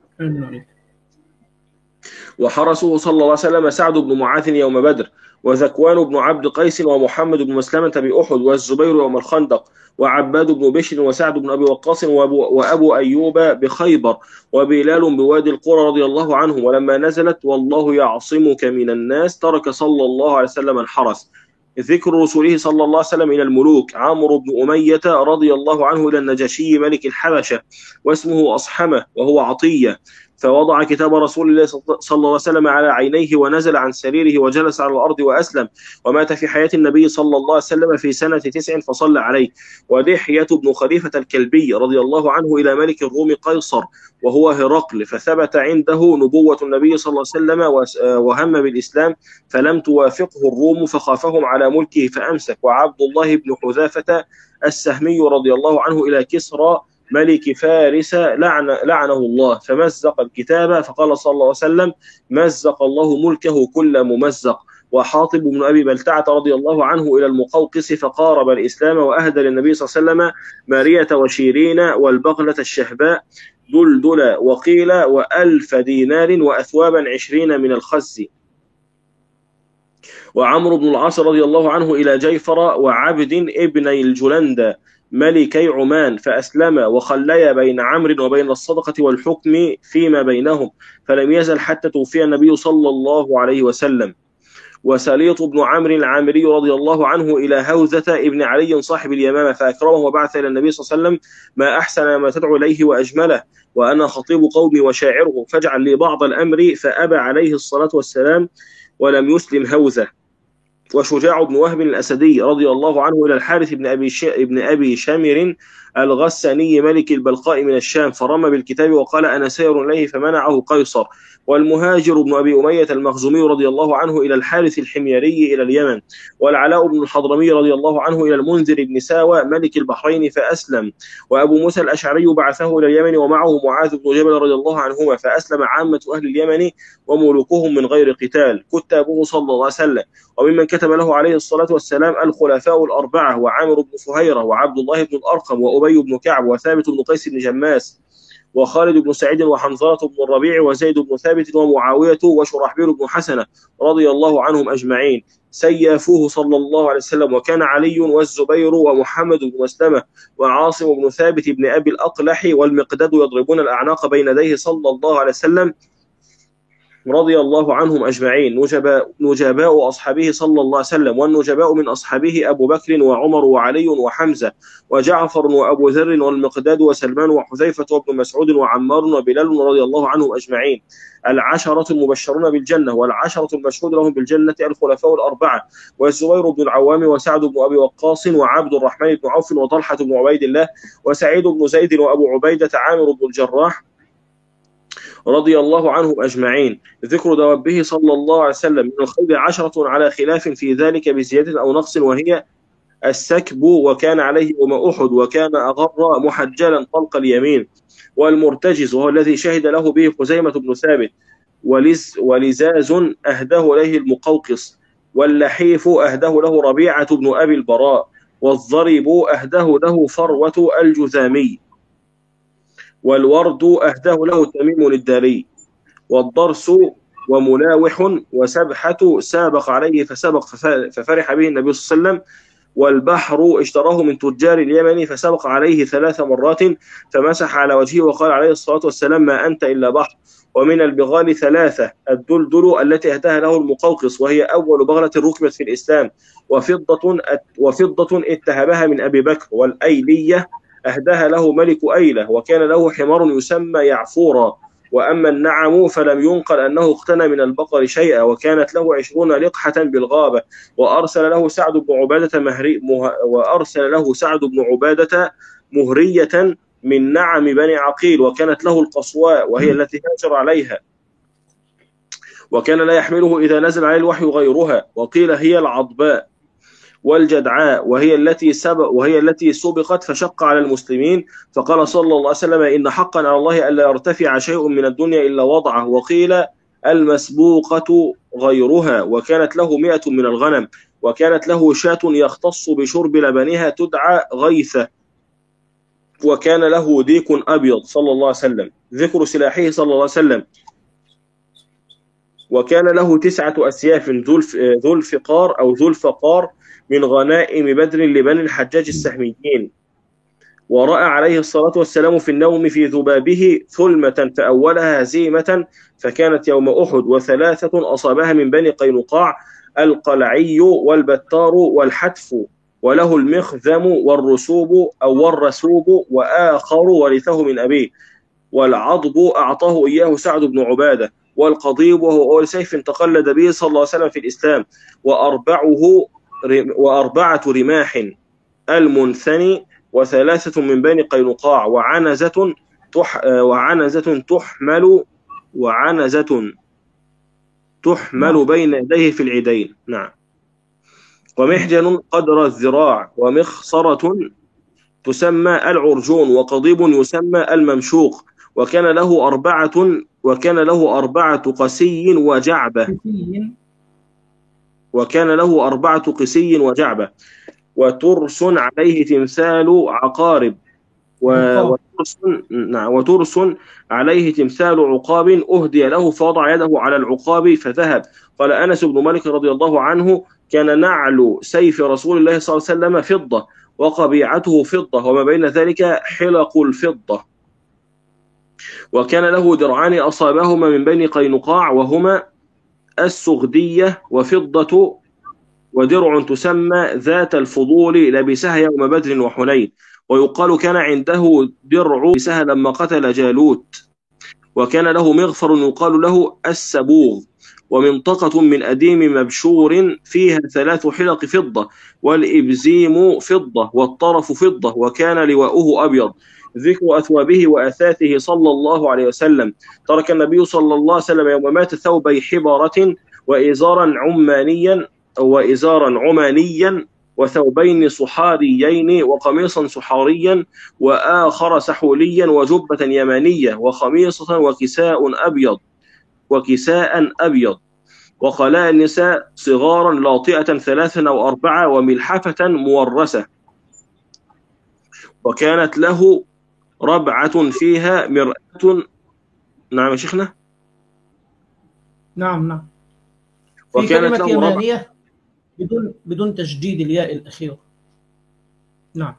S2: وحرسه صلى الله عليه وسلم: سعد بن معاذ يوم بدر، وذكوان بن عبد قيس، ومحمد بن مسلمة بأحد، والزبير يوم الخندق، وعباد بن بشر، وسعد بن أبي وقاص، وأبو أيوب بخيبر، وبلال بوادي القرى رضي الله عنهم. ولما نزلت: والله يعصمك من الناس، ترك صلى الله عليه وسلم الحرس. ذكر رسوله صلى الله عليه وسلم إلى الملوك: عمرو بن أمية رضي الله عنه إلى النجاشي ملك الحبشة، واسمه أصحمة، وهو عطية، فوضع كتاب رسول الله صلى الله عليه وسلم على عينيه، ونزل عن سريره وجلس على الأرض وأسلم، ومات في حياة النبي صلى الله عليه وسلم في سنة 9 فصلى عليه. ودحية بن خليفة الكلبي رضي الله عنه إلى ملك الروم قيصر، وهو هرقل، فثبت عنده نبوة النبي صلى الله عليه وسلم، وهم بالإسلام، فلم توافقه الروم فخافهم على ملكه فأمسك. وعبد الله بن حذافة السهمي رضي الله عنه إلى كسرى ملك فارس لعنه الله، فمزق الكتاب، فقال صلى الله عليه وسلم: مزق الله ملكه كل ممزق. وحاطب بن أبي بلتعة رضي الله عنه إلى المقوقس، فقارب الإسلام، وأهدى للنبي صلى الله عليه وسلم مارية وشيرين والبغلة الشهباء دلدلا، وقيل 1000 دينار، وأثوابا 20 من الخز. وعمرو بن العاص رضي الله عنه إلى جيفر وعبد ابن الجلندة ملكي عمان، فأسلم، وخليا بين عمرو وبين الصدقة والحكم فيما بينهم، فلم يزل حتى توفي النبي صلى الله عليه وسلم. وسليط بن عمرو العامري رضي الله عنه إلى هوذة ابن علي صاحب اليمامة، فأكرمه، وبعث إلى النبي صلى الله عليه وسلم: ما أحسن ما تدعو إليه وأجمله، وأنا خطيب قومي وشاعره، فاجعل لي بعض الأمر، فأبى عليه الصلاة والسلام ولم يسلم هوذة. وشجاع بن وهب الأسدي رضي الله عنه إلى الحارث بن أبي شامر الغساني ملك البلقاء من الشام، فرمى بالكتاب وقال أنا سير إليه فمنعه قيصر. والمهاجر بن أبي أمية المخزومي رضي الله عنه إلى الحارث الحميري إلى اليمن. والعلاء بن الحضرمي رضي الله عنه إلى المنذر بن ساوى ملك البحرين فأسلم. وأبو موسى الأشعري بعثه إلى اليمن ومعه معاذ بن جبل رضي الله عنهما، فأسلم عامة أهل اليمن وملوكهم من غير قتال كتابه صلى الله عليه وسلم. وممن كتب له عليه الصلاة والسلام الخلفاء الأربعة وعامر بن فهيرة وعبد الله بن الأرقم وأبي بن كعب وثابت بن قيس بن جماس وخالد بن سعيد وحنظلة بن الربيع وزيد بن ثابت ومعاوية وشرحبيل بن حسنة رضي الله عنهم أجمعين سيافوه صلى الله عليه وسلم. وكان علي والزبير ومحمد بن مسلمة وعاصم بن ثابت بن أبي الأقلح والمقداد يضربون الأعناق بين يديه صلى الله عليه وسلم رضي الله عنهم أجمعين نجباء أصحابه صلى الله عليه وسلم. والنجباء من أصحابه أبو بكر وعمر وعلي وحمزة وجعفر وأبو ذر والمقداد وسلمان وحذيفة وابن مسعود وعمار وبلال رضي الله عنهم أجمعين. العشرة المبشرون بالجنة والعشرة المشهود لهم بالجنة الخلفاء الأربعة والزبير بن العوام وسعد بن أبي وقاص وعبد الرحمن بن عوف وطلحة بن عبيد الله وسعيد بن زيد وأبو عبيدة عامر بن الجراح رضي الله عنهم أجمعين. ذكر دوابه صلى الله عليه وسلم من الخيل 10 على خلاف في ذلك بزيادة أو نقص، وهي السكب وكان عليه يوم أحد وكان أغر محجلا طلق اليمين، والمرتجز وهو الذي شهد له به خزيمة بن ثابت، ولزاز أهده إليه المقوقص، واللحيف أهده له ربيعة بن أبي البراء، والضرب أهده له فروة الجذامي، والورد أهداه له تميم الداري، والضرس وملاوح وسبحة سابق عليه فسبق ففرح به النبي صلى الله عليه وسلم. والبحر اشتراه من تجار اليمن فسبق عليه 3 مرات فمسح على وجهه وقال عليه الصلاة والسلام ما أنت إلا بحر. ومن البغال 3 الدلدل التي أهداها له المقوقص وهي أول بغلة ركبت في الإسلام، وفضة اتهبها من أبي بكر. والأيلية أهداها له ملك أيلة وكان له حمار يسمى يعفورا. وأما النعم فلم ينقل أنه اقتنى من البقر شيئا، وكانت له 20 لقحة بالغابة. وأرسل له سعد بن عبادة مهرية من نعم بني عقيل، وكانت له القصواء وهي التي هاجر عليها، وكان لا يحمله إذا نزل عليه الوحي غيرها. وقيل هي العضباء والجدعاء وهي التي سبقت فشق على المسلمين، فقال صلى الله عليه وسلم إن حقا على الله ألا يرتفع شيء من الدنيا إلا وضعه. وقيل المسبوقة غيرها، وكانت له 100 من الغنم، وكانت له شاة يختص بشرب لبنها تدعى غيثة، وكان له ديك أبيض صلى الله عليه وسلم. ذكر سلاحه صلى الله عليه وسلم: وكان له 9 أسياف ذو الفقار أو ذو الفقار من غنائم بدر لبني الحجاج السهميين. ورأى عليه الصلاة والسلام في النوم في ذبابه ثلمة فأولها هزيمة فكانت يوم أحد، و3 أصابها من بني قينقاع: القلعي والبتار والحتف، وله المخذم والرسوب أو والرسوب، وآخر ورثه من أبيه. والعضب أعطاه إياه سعد بن عبادة. والقضيب وهو أول سيف تقلد به صلى الله عليه وسلم في الإسلام. وأربعة رماح: المنثني، و3 من بني قينقاع، وعنزة تحمل بين يديه في العيدين. نعم. ومحجن قدر الذراع، ومخصرة تسمى العرجون، وقضيب يسمى الممشوق. وكان له 4 قسي وجعبة. وترس عليه تمثال عقارب، وترس عليه تمثال عقاب أهدي له فوضع يده على العقاب فذهب. قال أنس بن مالك رضي الله عنه: كان نعل سيف رسول الله صلى الله عليه وسلم فضة، وقبيعته فضة، وما بين ذلك حلق الفضة. وكان له درعان أصابهما من بني قينقاع، وهما السغدية وفضة، ودرع تسمى ذات الفضول لبسها يوم بدر وحنين. ويقال كان عنده درع لبسها لما قتل جالوت. وكان له مغفر يقال له السبوغ، ومنطقة من أديم مبشور فيها 3 حلق فضة، والإبزيم فضة، والطرف فضة، وكان لواؤه أبيض. ذكر أثوابه وأثاثه صلى الله عليه وسلم: ترك النبي صلى الله عليه وسلم يوم مات ثوبي حبارة وإزارا عمانيا وثوبين صحاريين وقميصا سحاريا وآخر سحوليا وجبة يمانية وخميصة وكساء أبيض وقلاء النساء صغارا لاطئة 3 أو 4 وملحفة مورسة. وكانت له ربعة فيها مرآة. نعم يا شيخنا.
S1: نعم. في
S2: وكانت
S1: كلمة
S2: له ربعة
S1: يمانية بدون تشديد الياء الأخيرة. نعم.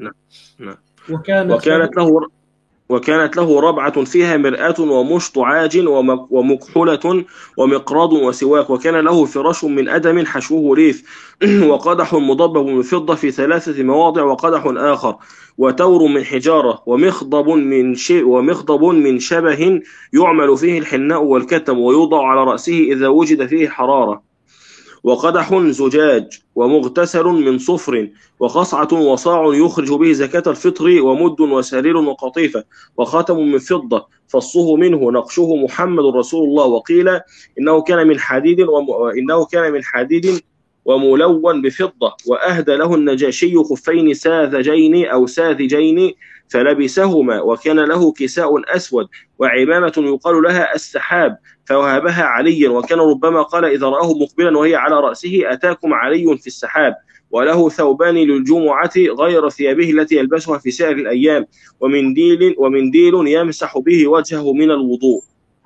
S2: وكانت له ربعة فيها مرآة ومشط عاج ومكحلة ومقراض وسواك. وكان له فراش من أدم حشوه ليف وقدح مضبب من فضة في 3 مواضع وقدح آخر وتور من حجارة ومخضب من شبه يعمل فيه الحناء والكتم ويوضع على رأسه إذا وجد فيه حرارة. وقدح زجاج ومغتسل من صفر وقصعة وصاع يخرج به زكاة الفطر ومد وسرير وقطيفة وخاتم من فضة فصه منه نقشه محمد رسول الله. وقيل إنه كان من حديد وملون بفضة. وأهدى له النجاشي خفين ساذجين فلبسهما. وكان له كساء أسود وعمامة يقال لها السحاب فوهبها عليا. وكان ربما قال إذا رآه مقبلا وهي على رأسه أتاكم علي في السحاب. وله ثوبان للجمعة غير ثيابه التي يلبسها في سائر الأيام ومنديل يمسح به وجهه من الوضوء.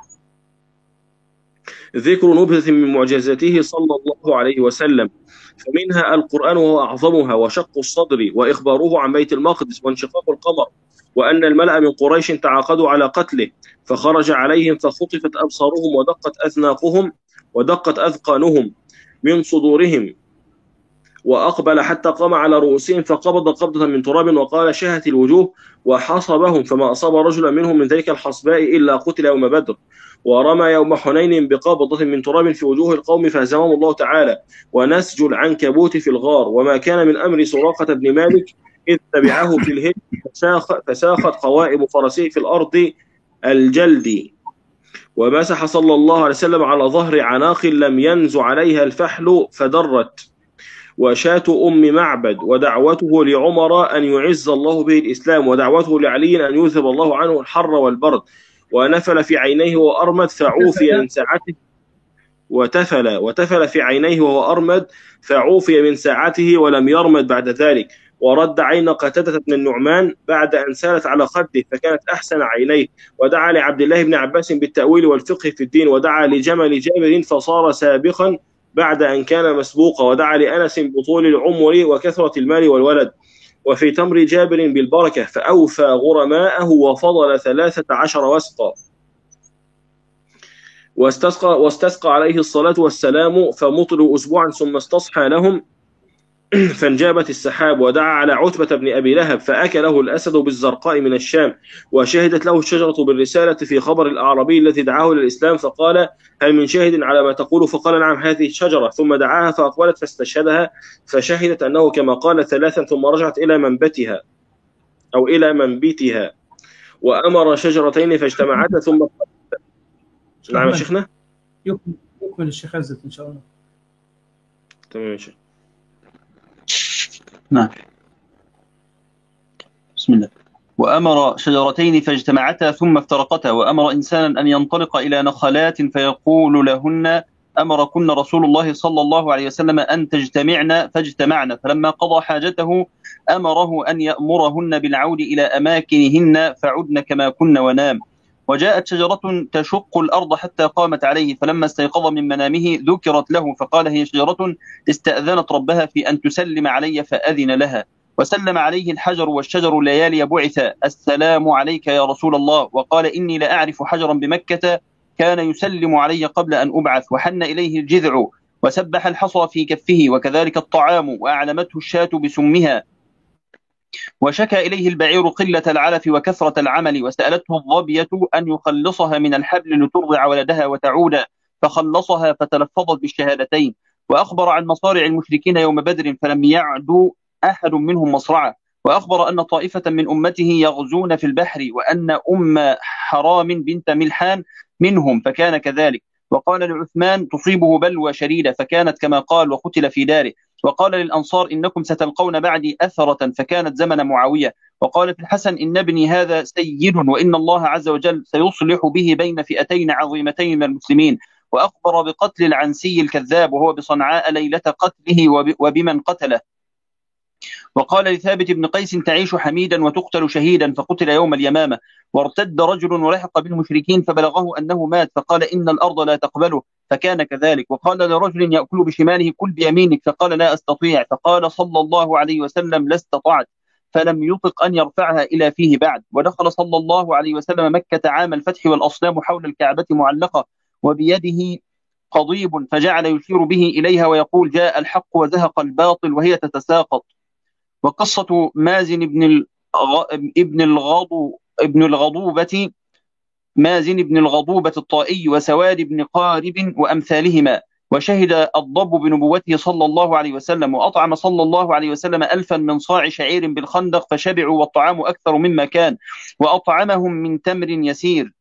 S2: ذكر نبذة من معجزاته صلى الله عليه وسلم، فمنها القرآن وهو أعظمها، وشق الصدر، وإخباره عن بيت المقدس، وانشقاق القمر، وأن الملأ من قريش تعاقدوا على قتله فخرج عليهم فخطفت أبصارهم ودقت أذقانهم من صدورهم وأقبل حتى قام على رؤوسهم فقبض قبضة من تراب وقال شهت الوجوه وحصبهم فما أصاب رجلا منهم من ذلك الحصباء إلا قتل يوم بدر. ورمى يوم حنين بقبضة من تراب في وجوه القوم فهزمهم الله تعالى. ونسج العنكبوت في الغار. وما كان من أمر سراقة بن مالك إذ تبعه في الهند فساخت قوائم فرسه في الأرض الجلد. ومسح صلى الله عليه وسلم على ظهر عناق لم ينز عليها الفحل فدرت. وشاة أم معبد. ودعوته لعمر أن يعز الله به الإسلام. ودعوته لعلي أن يذهب الله عنه الحر والبرد. ونفل في عينيه وهو أرمد فعوفي من ساعته وتفل في عينيه وهو أرمد فعوفي من ساعته ولم يرمد بعد ذلك. ورد عين قتادة بن النعمان بعد أن سالت على خده فكانت أحسن عينيه. ودعا لعبد الله بن عباس بالتأويل والفقه في الدين. ودعا لجمل جابر فصار سابقا بعد أن كان مسبوقا. ودعا لأنس بطول العمر وكثرة المال والولد. وفي تمر جابر بالبركة فأوفى غرماءه وفضل 13 وسقا. واستسقى عليه الصلاة والسلام فمطلوا أسبوعا ثم استصحى لهم فانجابت السحاب. ودعا على عتبة بن أبي لهب فأكله الأسد بالزرقاء من الشام. وشهدت له الشجرة بالرسالة في خبر الأعرابي الذي دعاه للإسلام فقال هل من شاهد على ما تقول؟ فقال نعم هذه الشجرة. ثم دعاها فأقبلت فاستشهدها فشهدت أنه كما قال 3 ثم رجعت إلى منبتها وأمر شجرتين فاجتمعتا ثم نعم يا شيخنا.
S1: يكمل الشيخ عزت إن شاء الله.
S2: تمام يا شيخ.
S3: نعم. بسم الله. وأمر شجرتين فاجتمعتا ثم افترقتا. وأمر إنسانا أن ينطلق إلى نخلات فيقول لهن أمركن رسول الله صلى الله عليه وسلم أن تجتمعن فاجتمعن. فلما قضى حاجته أمره أن يأمرهن بالعود إلى أماكنهن فعدن كما كن ونام. وجاءت شجرة تشق الأرض حتى قامت عليه فلما استيقظ من منامه ذكرت له فقال هي شجرة استأذنت ربها في أن تسلم علي فأذن لها. وسلم عليه الحجر والشجر ليالي بعث السلام عليك يا رسول الله. وقال إني لأعرف حجرا بمكة كان يسلم علي قبل أن أبعث. وحن إليه الجذع وسبح الحصى في كفه وكذلك الطعام وأعلمته الشاة بسمها. وشكى إليه البعير قلة العلف وكثرة العمل، وسألته الظبية أن يخلصها من الحبل لترضع ولدها وتعود، فخلصها فتلفظت بالشهادتين. وأخبر عن مصارع المشركين يوم بدر فلم يعدو أحد منهم مصرعه. وأخبر أن طائفة من أمته يغزون في البحر، وأن أم حرام بنت ملحان منهم فكان كذلك. وقال لعثمان تصيبه بلوى شديدة فكانت كما قال وقتل في داره. وقال للأنصار إنكم ستلقون بعدي أثرة فكانت زمن معاوية. وقال في الحسن إن ابني هذا سيد وإن الله عز وجل سيصلح به بين فئتين عظيمتين من المسلمين. وأخبر بقتل العنسي الكذاب وهو بصنعاء ليلة قتله وبمن قتله. وقال لثابت بن قيس تعيش حميدا وتقتل شهيدا فقتل يوم اليمامة. وارتد رجل ولحق بالمشركين فبلغه أنه مات فقال إن الأرض لا تقبله فكان كذلك. وقال لرجل يأكل بشماله كل بيمينك فقال لا أستطيع فقال صلى الله عليه وسلم لا استطعت فلم يطق أن يرفعها إلى فيه بعد. ودخل صلى الله عليه وسلم مكة عام الفتح والأصنام حول الكعبة معلقة وبيده قضيب فجعل يشير به إليها ويقول جاء الحق وزهق الباطل وهي تتساقط. وقصة مازن ابن الغضوبة مازن بن الغضوبة الطائي وسواد بن قارب وأمثالهما. وشهد الضب بنبوته صلى الله عليه وسلم. وأطعم صلى الله عليه وسلم 1000 من صاع شعير بالخندق فشبعوا والطعام أكثر مما كان. وأطعمهم من تمر يسير.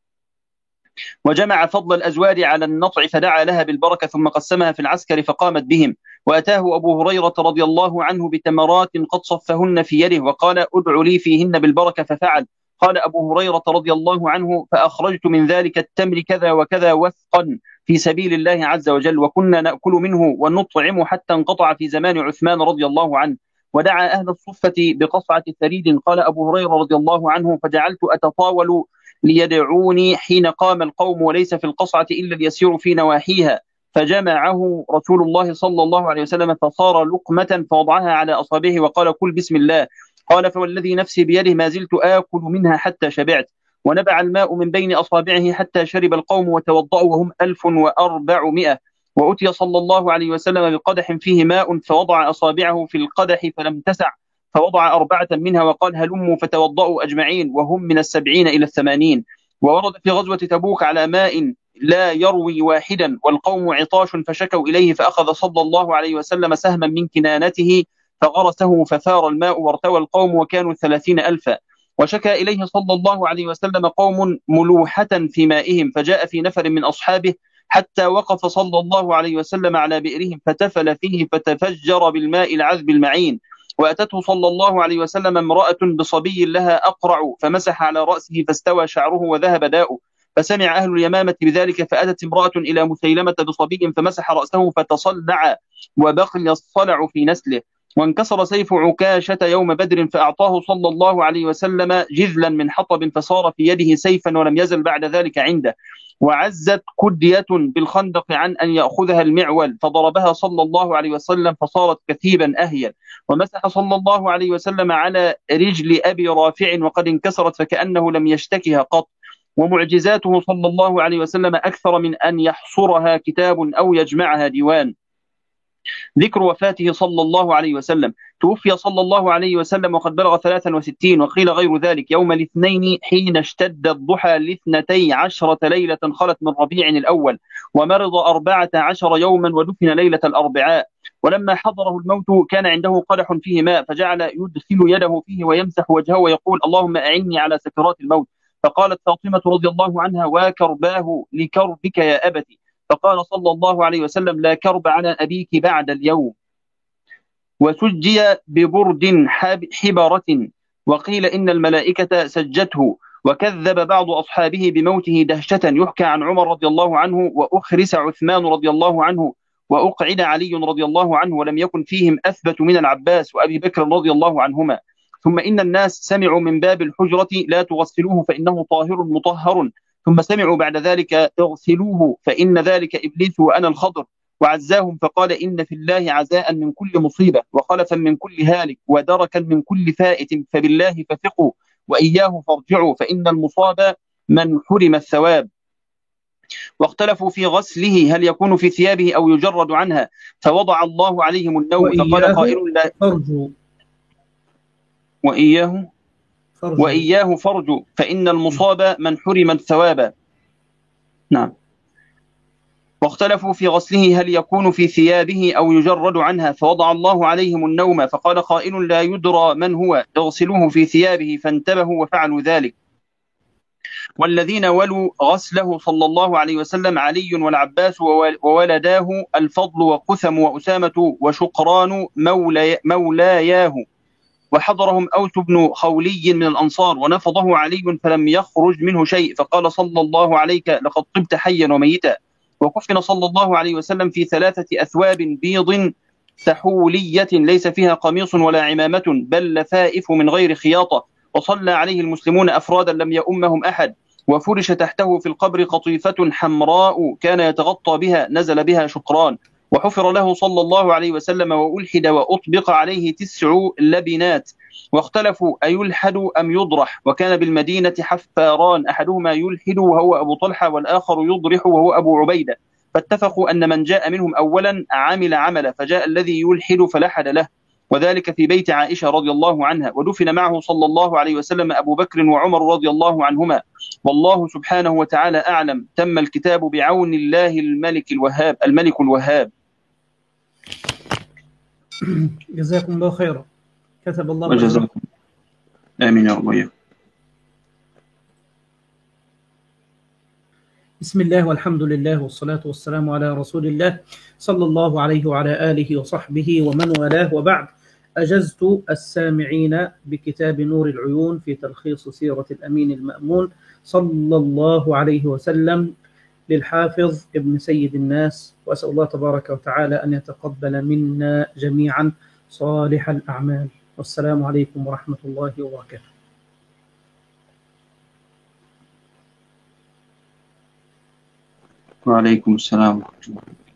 S3: وجمع فضل الأزوار على النطع فدعا لها بالبركة ثم قسمها في العسكر فقامت بهم. وأتاه أبو هريرة رضي الله عنه بتمرات قد صفهن في يده وقال أدع لي فيهن بالبركة ففعل. قال أبو هريرة رضي الله عنه فأخرجت من ذلك التمر كذا وكذا وثقا في سبيل الله عز وجل وكنا نأكل منه ونطعم حتى انقطع في زمان عثمان رضي الله عنه. ودعا أهل الصفة بقصعة ثريد. قال أبو هريرة رضي الله عنه فجعلت أتطاول ليدعوني حين قام القوم وليس في القصعة إلا اليسير في نواحيها. فجمعه رسول الله صلى الله عليه وسلم فصار لقمة فوضعها على أصابعه وقال كل بسم الله. قال فوالذي نفسي بيده ما زلت آكل منها حتى شبعت. ونبع الماء من بين أصابعه حتى شرب القوم وتوضأوا وهم 1400. وأتي صلى الله عليه وسلم بقدح فيه ماء فوضع أصابعه في القدح فلم تسع فوضع 4 منها وقال هلموا فتوضأوا أجمعين وهم من 70 إلى 80. وورد في غزوة تبوك على ماء لا يروي واحدا والقوم عطاش فشكوا إليه فأخذ صلى الله عليه وسلم سهما من كنانته فغرسه فثار الماء وارتوى القوم وكانوا 30,000. وشكى إليه صلى الله عليه وسلم قوم ملوحة في مائهم فجاء في نفر من أصحابه حتى وقف صلى الله عليه وسلم على بئرهم فتفل فيه فتفجر بالماء العذب المعين. وأتته صلى الله عليه وسلم امرأة بصبي لها أقرع فمسح على رأسه فاستوى شعره وذهب داؤه. فسمع أهل اليمامة بذلك فأتت امرأة إلى مسيلمة بصبي فمسح رأسه فتصلع وبقي الصلع في نسله. وانكسر سيف عكاشة يوم بدر فأعطاه صلى الله عليه وسلم جذلا من حطب فصار في يده سيفا ولم يزل بعد ذلك عنده. وعزت كدية بالخندق عن أن يأخذها المعول فضربها صلى الله عليه وسلم فصارت كثيبا أهيل. ومسح صلى الله عليه وسلم على رجل أبي رافع وقد انكسرت فكأنه لم يشتكها قط. ومعجزاته صلى الله عليه وسلم أكثر من أن يحصرها كتاب أو يجمعها ديوان. ذكر وفاته صلى الله عليه وسلم. توفي صلى الله عليه وسلم وقد بلغ 63 وقيل غير ذلك يوم الاثنين حين اشتد الضحى ل12 ليلة خلت من ربيع الأول. ومرض 14 يوما ودفن ليلة الأربعاء. ولما حضره الموت كان عنده قدح فيه ماء فجعل يدخل يده فيه ويمسح وجهه ويقول اللهم أعني على سكرات الموت. فقالت فاطمة رضي الله عنها وكرباه لكربك يا أبتي. فقال صلى الله عليه وسلم لا كرب على أبيك بعد اليوم. وسجي ببرد حبرة وقيل إن الملائكة سجته. وكذب بعض أصحابه بموته دهشة يحكى عن عمر رضي الله عنه وأخرس عثمان رضي الله عنه وأقعد علي رضي الله عنه ولم يكن فيهم أثبت من العباس وأبي بكر رضي الله عنهما. ثم إن الناس سمعوا من باب الحجرة لا تغسلوه فإنه طاهر مطهر. ثم سمعوا بعد ذلك اغسلوه فإن ذلك إبليس وأنا الخضر. وعزاهم فقال إن في الله عزاء من كل مصيبة وخلفا من كل هالك ودركا من كل فائت فبالله فثقوا وإياه فارجعوا فإن المصاب من حرم الثواب. واختلفوا في غسله هل يكون في ثيابه أو يجرد عنها فوضع الله عليهم النوم. فقال قائل لا وإياه فرج فإن المصاب من حرم الثواب. نعم. واختلفوا في غسله هل يكون في ثيابه أو يجرد عنها، فوضع الله عليهم النوم فقال قائل لا يدرى من هو اغسلوه في ثيابه، فانتبهوا وفعلوا ذلك. والذين ولوا غسله صلى الله عليه وسلم علي والعباس وولداه الفضل وقثم وأسامة وشقران مولاياه، وحضرهم أوس بن خولي من الأنصار، ونفضه علي فلم يخرج منه شيء، فقال صلى الله عليك لقد طبت حيا وميتا. وكفن صلى الله عليه وسلم في 3 أثواب بيض سحولية ليس فيها قميص ولا عمامة، بل لفائف من غير خياطة، وصلى عليه المسلمون أفرادا لم يؤمهم أحد. وفرش تحته في القبر قطيفة حمراء كان يتغطى بها نزل بها شقران، وحفر له صلى الله عليه وسلم وألحد وأطبق عليه 9 لبنات، واختلفوا أيلحد أم يضرح، وكان بالمدينة حفاران أحدهما يلحد وهو أبو طلحة والآخر يضرح وهو أبو عبيدة، فاتفقوا أن من جاء منهم أولا عمل عملا، فجاء الذي يلحد فلحد له، وذلك في بيت عائشة رضي الله عنها. ودفن معه صلى الله عليه وسلم أبو بكر وعمر رضي الله عنهما، والله سبحانه وتعالى أعلم. تم الكتاب بعون الله الملك الوهاب.
S1: جزاكم الله خيرا. كتب الله
S3: وجزاكم. آمين يا رب.
S1: بسم الله والحمد لله والصلاة والسلام على رسول الله صلى الله عليه وعلى آله وصحبه ومن والاه، وبعد. أجزت السامعين بكتاب نور العيون في تلخيص سيرة الأمين المأمون صلى الله عليه وسلم للحافظ ابن سيد الناس، وأسأل الله تبارك وتعالى أن يتقبل منا جميعا صالح الأعمال. والسلام عليكم ورحمة الله وبركاته.
S3: وعليكم السلام ورحمة الله.